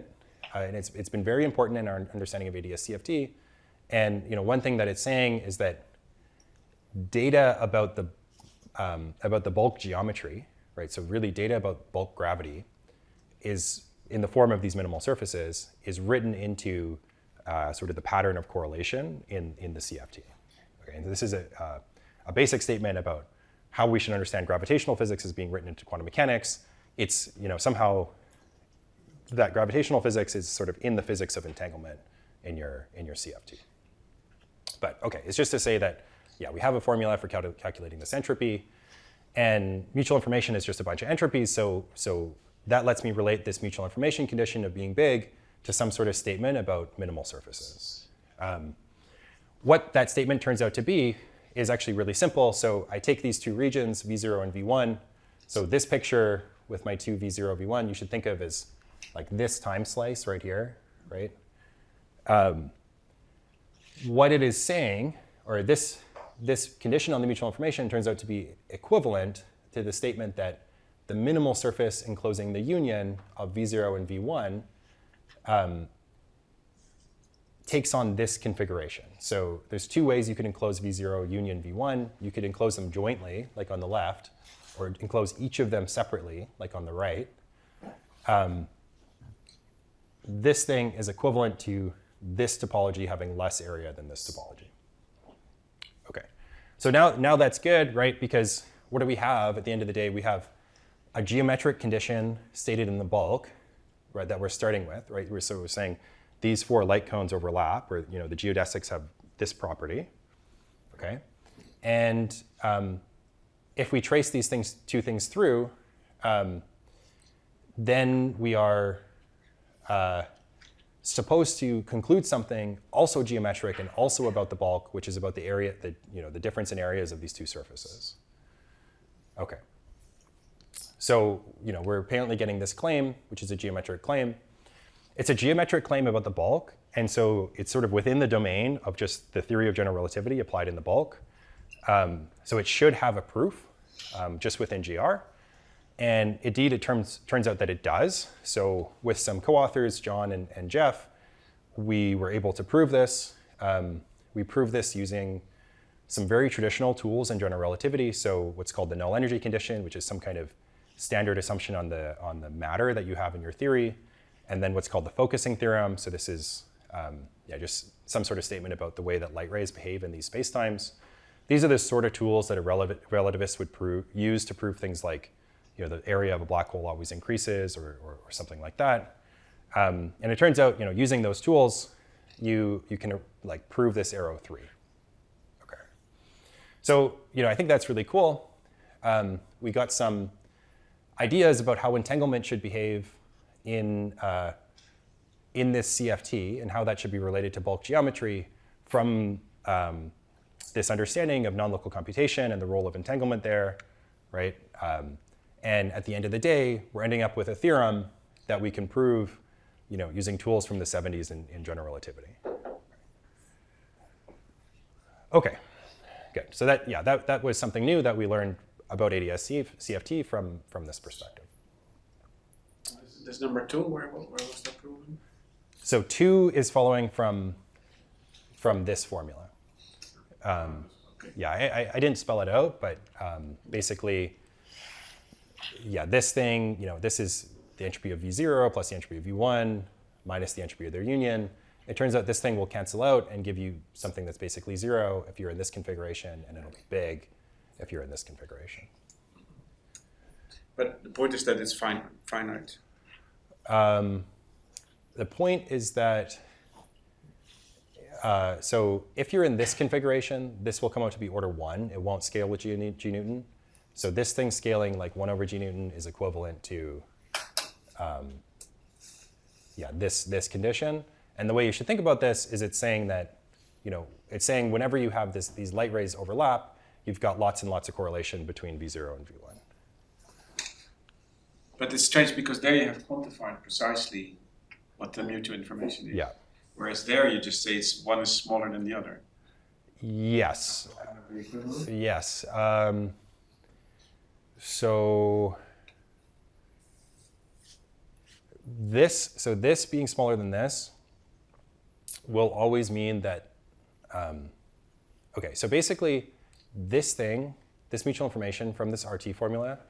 and it's been very important in our understanding of ADS-CFT. And one thing that it's saying is that data about the bulk geometry, right? So really data about bulk gravity is in the form of these minimal surfaces is written into sort of the pattern of correlation in the CFT. Okay, and this is a basic statement about how we should understand gravitational physics as being written into quantum mechanics. It's somehow that gravitational physics is sort of in the physics of entanglement in your CFT. But okay, it's just to say that yeah, we have a formula for calculating this entropy, and mutual information is just a bunch of entropies. So that lets me relate this mutual information condition of being big to some sort of statement about minimal surfaces. What that statement turns out to be is actually really simple. So I take these two regions, V0 and V1. So this picture with my two V0, V1, you should think of as like this time slice right here, right? What it is saying, or this condition on the mutual information turns out to be equivalent to the statement that the minimal surface enclosing the union of V0 and V1 takes on this configuration. So there's two ways you could enclose V0 union V1. You could enclose them jointly, like on the left, or enclose each of them separately, like on the right. This thing is equivalent to this topology having less area than this topology. Okay, so now that's good, right? Because what do we have at the end of the day? We have a geometric condition stated in the bulk, right, that we're starting with, right? So we're saying these four light cones overlap, or the geodesics have this property, okay? And if we trace these two things through, then we are supposed to conclude something also geometric and also about the bulk, which is about the area, the difference in areas of these two surfaces. Okay. So we're apparently getting this claim, which is a geometric claim. It's a geometric claim about the bulk, and so it's sort of within the domain of just the theory of general relativity applied in the bulk. So it should have a proof just within GR. And indeed, it turns out that it does. So with some co-authors, John and Jeff, we were able to prove this. We proved this using some very traditional tools in general relativity. So what's called the null energy condition, which is some kind of standard assumption on the matter that you have in your theory. And then what's called the focusing theorem. So this is just some sort of statement about the way that light rays behave in these spacetimes. These are the sort of tools that a relativist would use to prove things like the area of a black hole always increases, or something like that. And it turns out, using those tools, you can prove this arrow 3. Okay. So, I think that's really cool. We got some ideas about how entanglement should behave in this CFT and how that should be related to bulk geometry from this understanding of non-local computation and the role of entanglement there, right? And at the end of the day, we're ending up with a theorem that we can prove, using tools from the 70s in general relativity. Okay, good. So that was something new that we learned about ADS-CFT from this perspective. This number 2, where was that proven? So 2 is following from this formula. Okay. Yeah, I didn't spell it out, but basically, yeah, this thing, this is the entropy of V0 plus the entropy of V1 minus the entropy of their union. It turns out this thing will cancel out and give you something that's basically 0 if you're in this configuration, and it'll be big if you're in this configuration. But the point is that it's finite. The point is that, so if you're in this configuration, this will come out to be order 1. It won't scale with G Newton. So this thing scaling like 1 over G Newton is equivalent to this condition. And the way you should think about this is it's saying that, it's saying whenever you have these light rays overlap, you've got lots and lots of correlation between V0 and V1. But it's strange because there you have quantified precisely what the mutual information is. Yeah. Whereas there you just say one is smaller than the other. Yes. Kind of the equivalent. Yes. So this being smaller than this will always mean that, okay, so basically this mutual information from this RT formula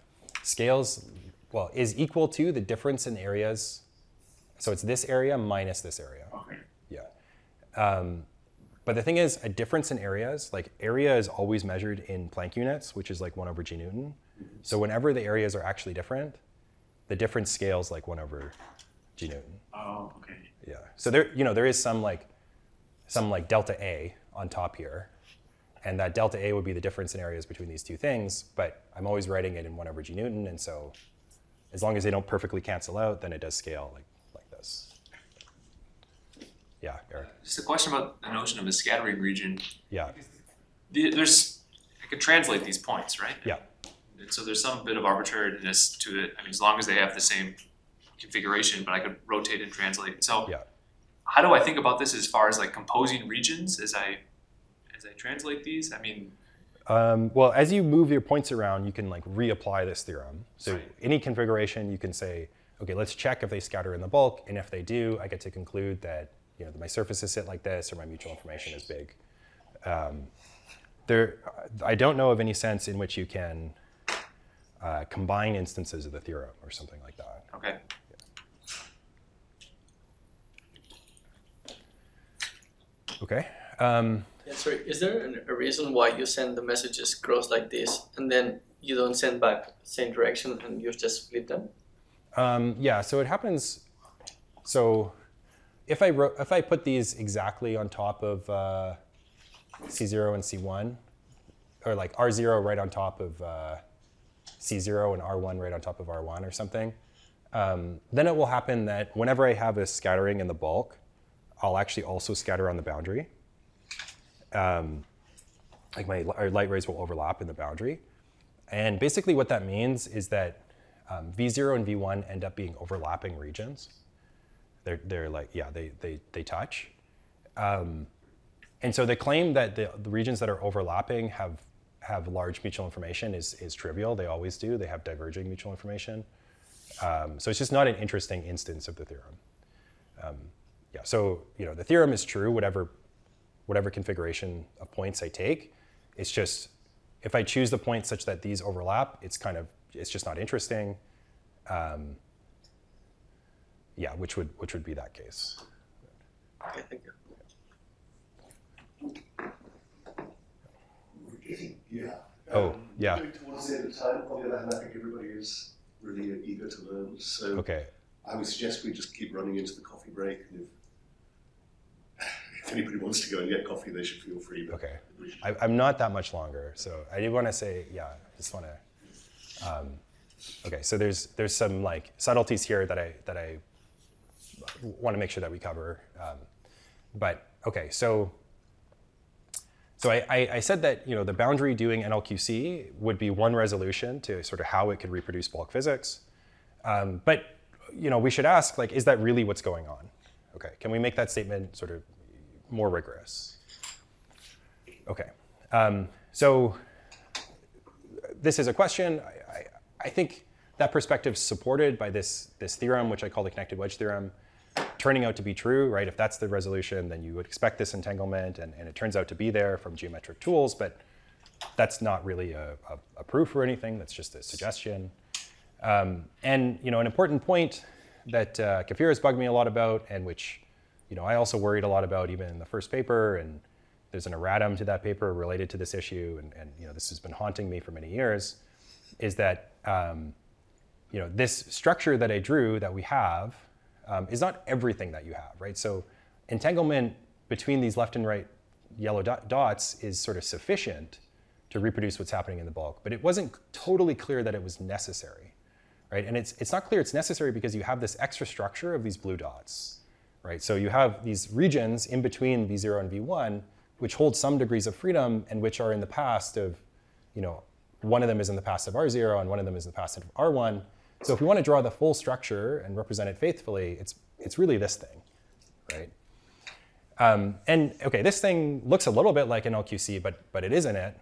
is equal to the difference in areas. So it's this area minus this area. Okay. Yeah. But the thing is, a difference in areas, like area is always measured in Planck units, which is like 1 over g Newton. So whenever the areas are actually different, the difference scales like 1 over g Newton. Oh, okay. Yeah. So there is some delta A on top here. And that delta A would be the difference in areas between these two things, but I'm always writing it in 1 over g Newton, and so as long as they don't perfectly cancel out, then it does scale like this. Yeah, Eric. Just a question about the notion of a scattering region. Yeah. I could translate these points, right? Yeah. And so there's some bit of arbitrariness to it. I mean, as long as they have the same configuration, but I could rotate and translate. So Yeah. how do I think about this as far as like composing regions as I translate these? I mean, Well, as you move your points around, you can like reapply this theorem. So Right. any configuration, you can say, okay, let's check if they scatter in the bulk, and if they do, I get to conclude that my surfaces sit like this, or my mutual information is big. I don't know of any sense in which you can combine instances of the theorem or something like that. okay. Okay. Yeah, sorry, is there a reason why you send the messages cross like this and then you don't send back same direction and you just flip them? Yeah, so it happens. So if I put these exactly on top of C0 and C1, or like R0 right on top of C0 and R1 right on top of R1 or something, then it will happen that whenever I have a scattering in the bulk, I'll actually also scatter on the boundary. Like our light rays will overlap in the boundary. And basically what that means is that V0 and V1 end up being overlapping regions. They're like, yeah, they touch. And so the claim that the regions that are overlapping have large mutual information is trivial. They always do. They have diverging mutual information. So it's just not an interesting instance of the theorem. Yeah, so the theorem is true, whatever configuration of points I take. It's just, if I choose the points such that these overlap, it's just not interesting. Yeah, which would be that case. Okay, thank you. Yeah. Oh, yeah. Getting towards the end of time. On the other hand, I think everybody is really eager to learn. So Okay. I would suggest we just keep running into the coffee break. And if anybody wants to go and get coffee, they should feel free. But Okay. we should- I'm not that much longer, so I did want to say, yeah, I just want to. Okay, so there's some like subtleties here that I want to make sure that we cover. But okay, so I said that the boundary doing NLQC would be one resolution to sort of how it could reproduce bulk physics. But we should ask, like, is that really what's going on? Okay, can we make that statement sort of more rigorous? Okay, so this is a question. I think that perspective is supported by this theorem, which I call the connected wedge theorem, turning out to be true, right? If that's the resolution, then you would expect this entanglement, and it turns out to be there from geometric tools, but that's not really a proof or anything. That's just a suggestion. And an important point that Kefir has bugged me a lot about, and which I also worried a lot about even in the first paper, and there's an erratum to that paper related to this issue, and this has been haunting me for many years, is that this structure that I drew that we have is not everything that you have, right? So entanglement between these left and right yellow dots is sort of sufficient to reproduce what's happening in the bulk, but it wasn't totally clear that it was necessary, right? And it's not clear it's necessary because you have this extra structure of these blue dots, right? So you have these regions in between V0 and V1, which hold some degrees of freedom and which are in the past of, one of them is in the past of R0 and one of them is in the past of R1. So if we want to draw the full structure and represent it faithfully, it's really this thing, right? And okay, this thing looks a little bit like an LQC, but it isn't it.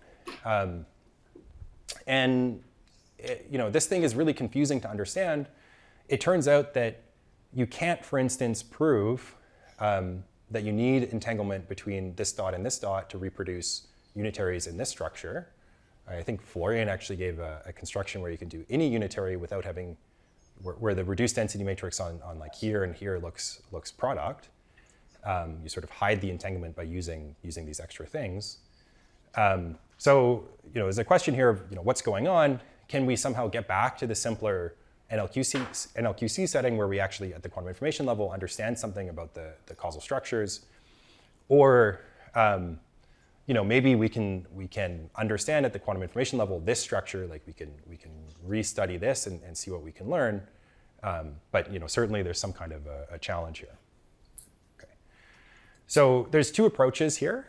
And this thing is really confusing to understand. It turns out that you can't, for instance, prove that you need entanglement between this dot and this dot to reproduce unitaries in this structure. I think Florian actually gave a construction where you can do any unitary without having, where the reduced density matrix on like here and here looks product. You sort of hide the entanglement by using these extra things. So there's a question here of what's going on. Can we somehow get back to the simpler NLQC setting where we actually, at the quantum information level, understand something about the causal structures? Or maybe we can understand at the quantum information level this structure, like we can restudy this and see what we can learn. But certainly there's some kind of a challenge here. Okay. So there's two approaches here.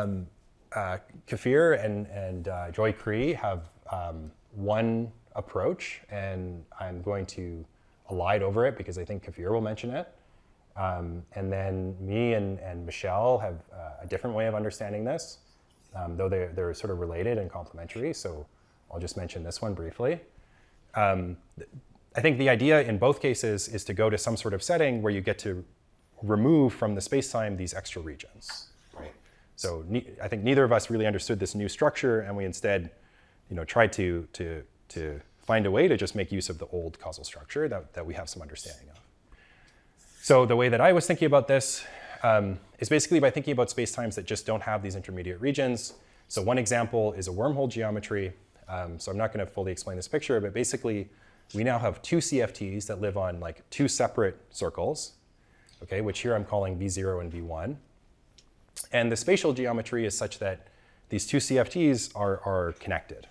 Kfir and Joy Cree have one approach, and I'm going to elide over it because I think Kfir will mention it. And then me and Michelle have a different way of understanding this, though they're sort of related and complementary, so I'll just mention this one briefly. I think the idea in both cases is to go to some sort of setting where you get to remove from the space-time these extra regions. Right? So I think neither of us really understood this new structure, and we instead tried to find a way to just make use of the old causal structure that we have some understanding of. So the way that I was thinking about this is basically by thinking about spacetimes that just don't have these intermediate regions. So one example is a wormhole geometry. So I'm not going to fully explain this picture, but basically we now have two CFTs that live on like two separate circles, okay, which here I'm calling V0 and V1. And the spatial geometry is such that these two CFTs are connected.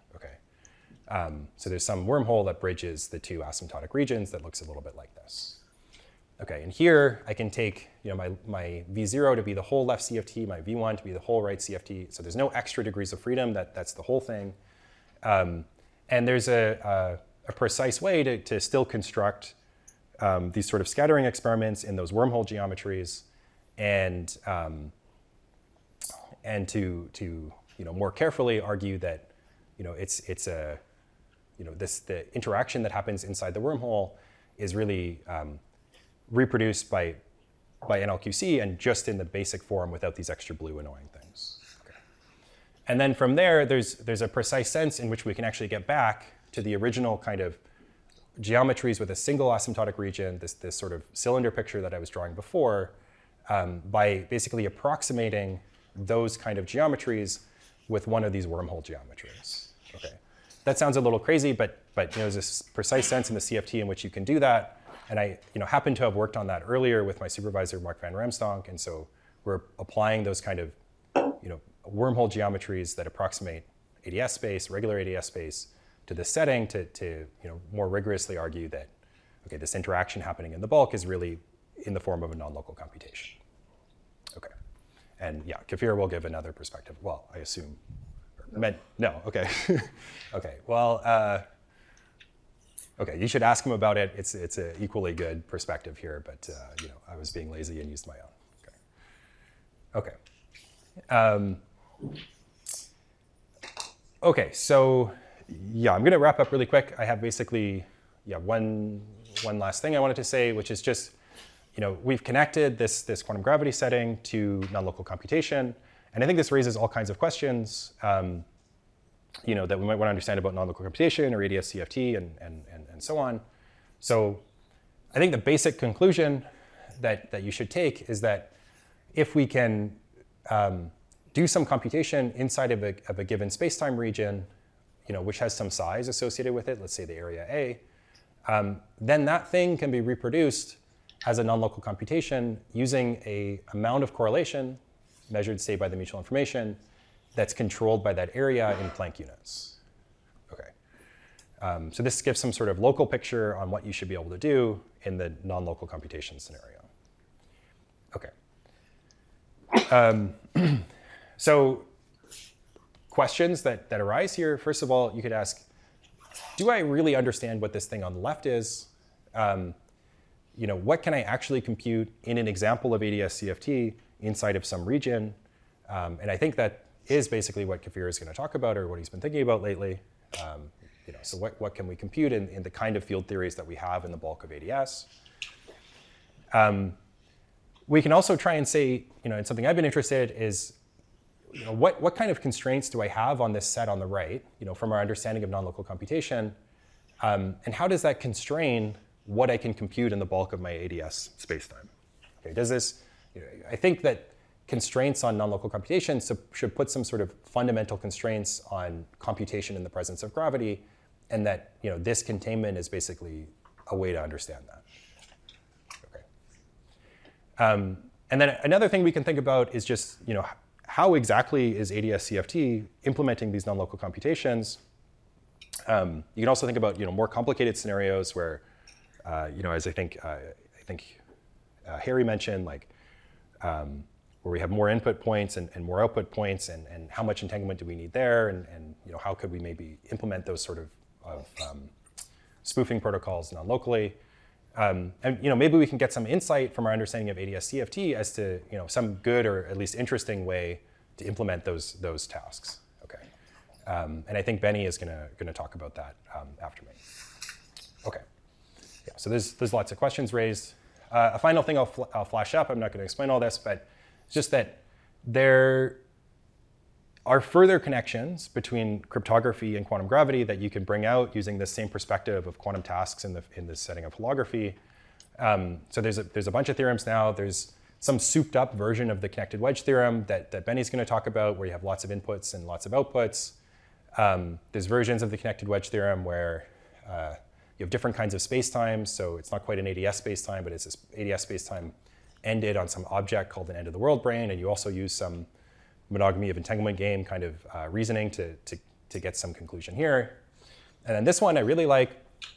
So there's some wormhole that bridges the two asymptotic regions that looks a little bit like this. Okay, and here I can take my V0 to be the whole left CFT, my V1 to be the whole right CFT. So there's no extra degrees of freedom. That's the whole thing. And there's a precise way to still construct these sort of scattering experiments in those wormhole geometries, and to more carefully argue that the interaction that happens inside the wormhole is really reproduced by NLQC and just in the basic form without these extra blue annoying things. Okay. And then from there, there's a precise sense in which we can actually get back to the original kind of geometries with a single asymptotic region, this sort of cylinder picture that I was drawing before, by basically approximating those kind of geometries with one of these wormhole geometries. Okay. That sounds a little crazy, but there's this precise sense in the CFT in which you can do that. And I happen to have worked on that earlier with my supervisor, Mark van Ramstonk, and so we're applying those kind of wormhole geometries that approximate ADS space, regular ADS space, to this setting to more rigorously argue that this interaction happening in the bulk is really in the form of a non-local computation. Okay, and yeah, Kfir will give another perspective. Well, I assume. No, okay. Okay, well, okay, you should ask him about it. It's an equally good perspective here, but I was being lazy and used my own. Okay. Okay, so yeah, I'm gonna wrap up really quick. I have basically, one last thing I wanted to say, which is just, we've connected this quantum gravity setting to non-local computation. And I think this raises all kinds of questions that we might want to understand about non-local computation or ADS CFT and so on. So I think the basic conclusion that you should take is that if we can do some computation inside of a given space-time region, which has some size associated with it, let's say the area A, then that thing can be reproduced as a non-local computation using an amount of correlation measured, say, by the mutual information, that's controlled by that area in Planck units. Okay. So this gives some sort of local picture on what you should be able to do in the non-local computation scenario. Okay. So questions that arise here, first of all, you could ask, do I really understand what this thing on the left is? What can I actually compute in an example of ADS CFT inside of some region? And I think that is basically what Kfir is going to talk about, or what he's been thinking about lately. So what can we compute in the kind of field theories that we have in the bulk of ADS? We can also try and say, and something I've been interested in is, what kind of constraints do I have on this set on the right, from our understanding of non-local computation, and how does that constrain what I can compute in the bulk of my ADS spacetime? Okay, does this, I think that constraints on non-local computation should put some sort of fundamental constraints on computation in the presence of gravity, and that this containment is basically a way to understand that. Okay. And then another thing we can think about is just how exactly is ADS-CFT implementing these non-local computations? You can also think about more complicated scenarios where as I think Harry mentioned, like where we have more input points and more output points, and how much entanglement do we need there, and how could we maybe implement those sort of spoofing protocols non-locally. And maybe we can get some insight from our understanding of ADS-CFT as to some good or at least interesting way to implement those tasks. Okay, and I think Benny is going to talk about that after me. Okay, yeah. So there's lots of questions raised. A final thing I'll flash up. I'm not going to explain all this, but it's just that there are further connections between cryptography and quantum gravity that you can bring out using this same perspective of quantum tasks in the setting of holography. So there's a bunch of theorems now. There's some souped up version of the connected wedge theorem that Benny's going to talk about, where you have lots of inputs and lots of outputs. There's versions of the connected wedge theorem where you have different kinds of spacetimes. So it's not quite an ADS spacetime, but it's this ADS spacetime ended on some object called an end-of-the-world brane, and you also use some monogamy of entanglement game kind of reasoning to get some conclusion here. And then this one I really like.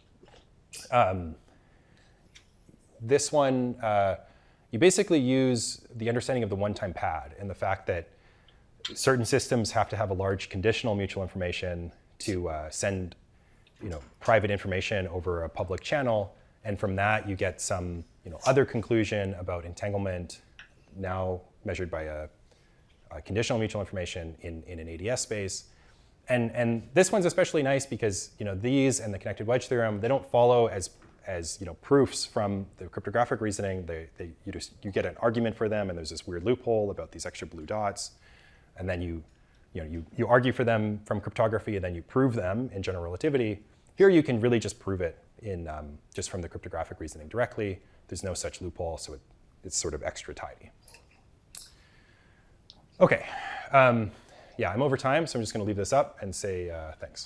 This one, you basically use the understanding of the one-time pad and the fact that certain systems have to have a large conditional mutual information to send private information over a public channel. And from that, you get some other conclusion about entanglement, now measured by a conditional mutual information in an ADS space. And this one's especially nice because these and the connected wedge theorem, they don't follow as proofs from the cryptographic reasoning. You get an argument for them, and there's this weird loophole about these extra blue dots, and then you argue for them from cryptography, and then you prove them in general relativity. Here you can really just prove it in just from the cryptographic reasoning directly. There's no such loophole, so it's sort of extra tidy. Okay, yeah, I'm over time, so I'm just going to leave this up and say thanks.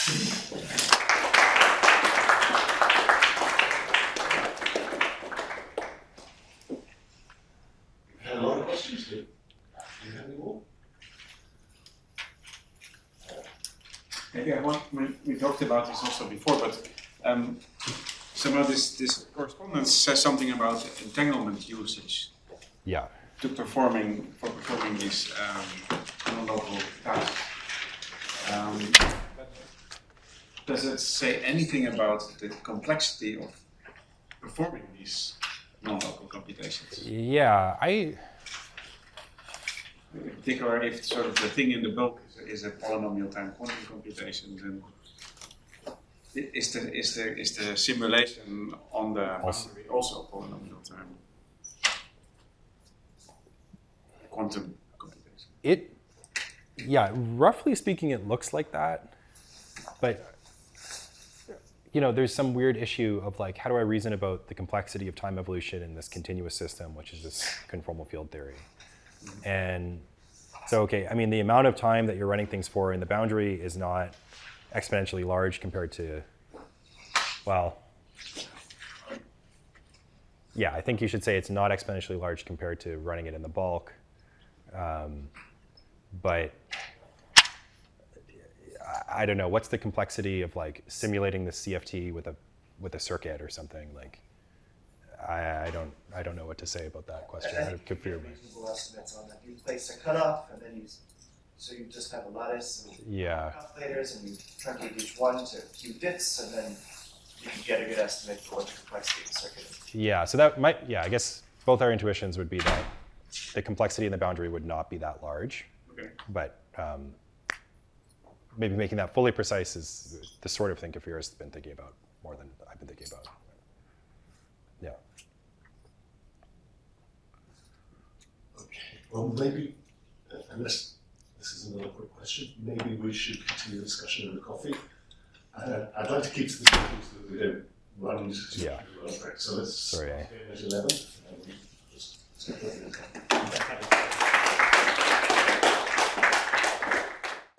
A lot of questions. Do you have any more? Yeah, we talked about this also before, but somehow this correspondence says something about entanglement usage. Yeah. For performing these non-local tasks. But does it say anything about the complexity of performing these non-local computations? Yeah, In particular, if sort of the thing in the bulk is a polynomial time quantum computation, then is the simulation on the boundary also polynomial time quantum computation? Yeah, roughly speaking, it looks like that, but there's some weird issue of like, how do I reason about the complexity of time evolution in this continuous system, which is this conformal field theory? And so, okay, I mean, the amount of time that you're running things for in the boundary is not exponentially large compared to, well, yeah, I think you should say it's not exponentially large compared to running it in the bulk. But I don't know, what's the complexity of like simulating the CFT with a circuit or something? Like, I don't know what to say about that question. I think reasonable estimates on that. You place a cutoff, and then you just have a lattice and calculators, and you truncate each one to a few bits, and then you can get a good estimate for what the complexity of the circuit is. Yeah, so that might, I guess both our intuitions would be that the complexity in the boundary would not be that large. Okay. But maybe making that fully precise is the sort of thing Kafir has been thinking about more than I've been thinking about. Yeah. Well, maybe, unless this is another quick question, maybe we should continue the discussion over coffee. I'd like to keep to the topics that we don't run into too. So let's Sorry. at 11.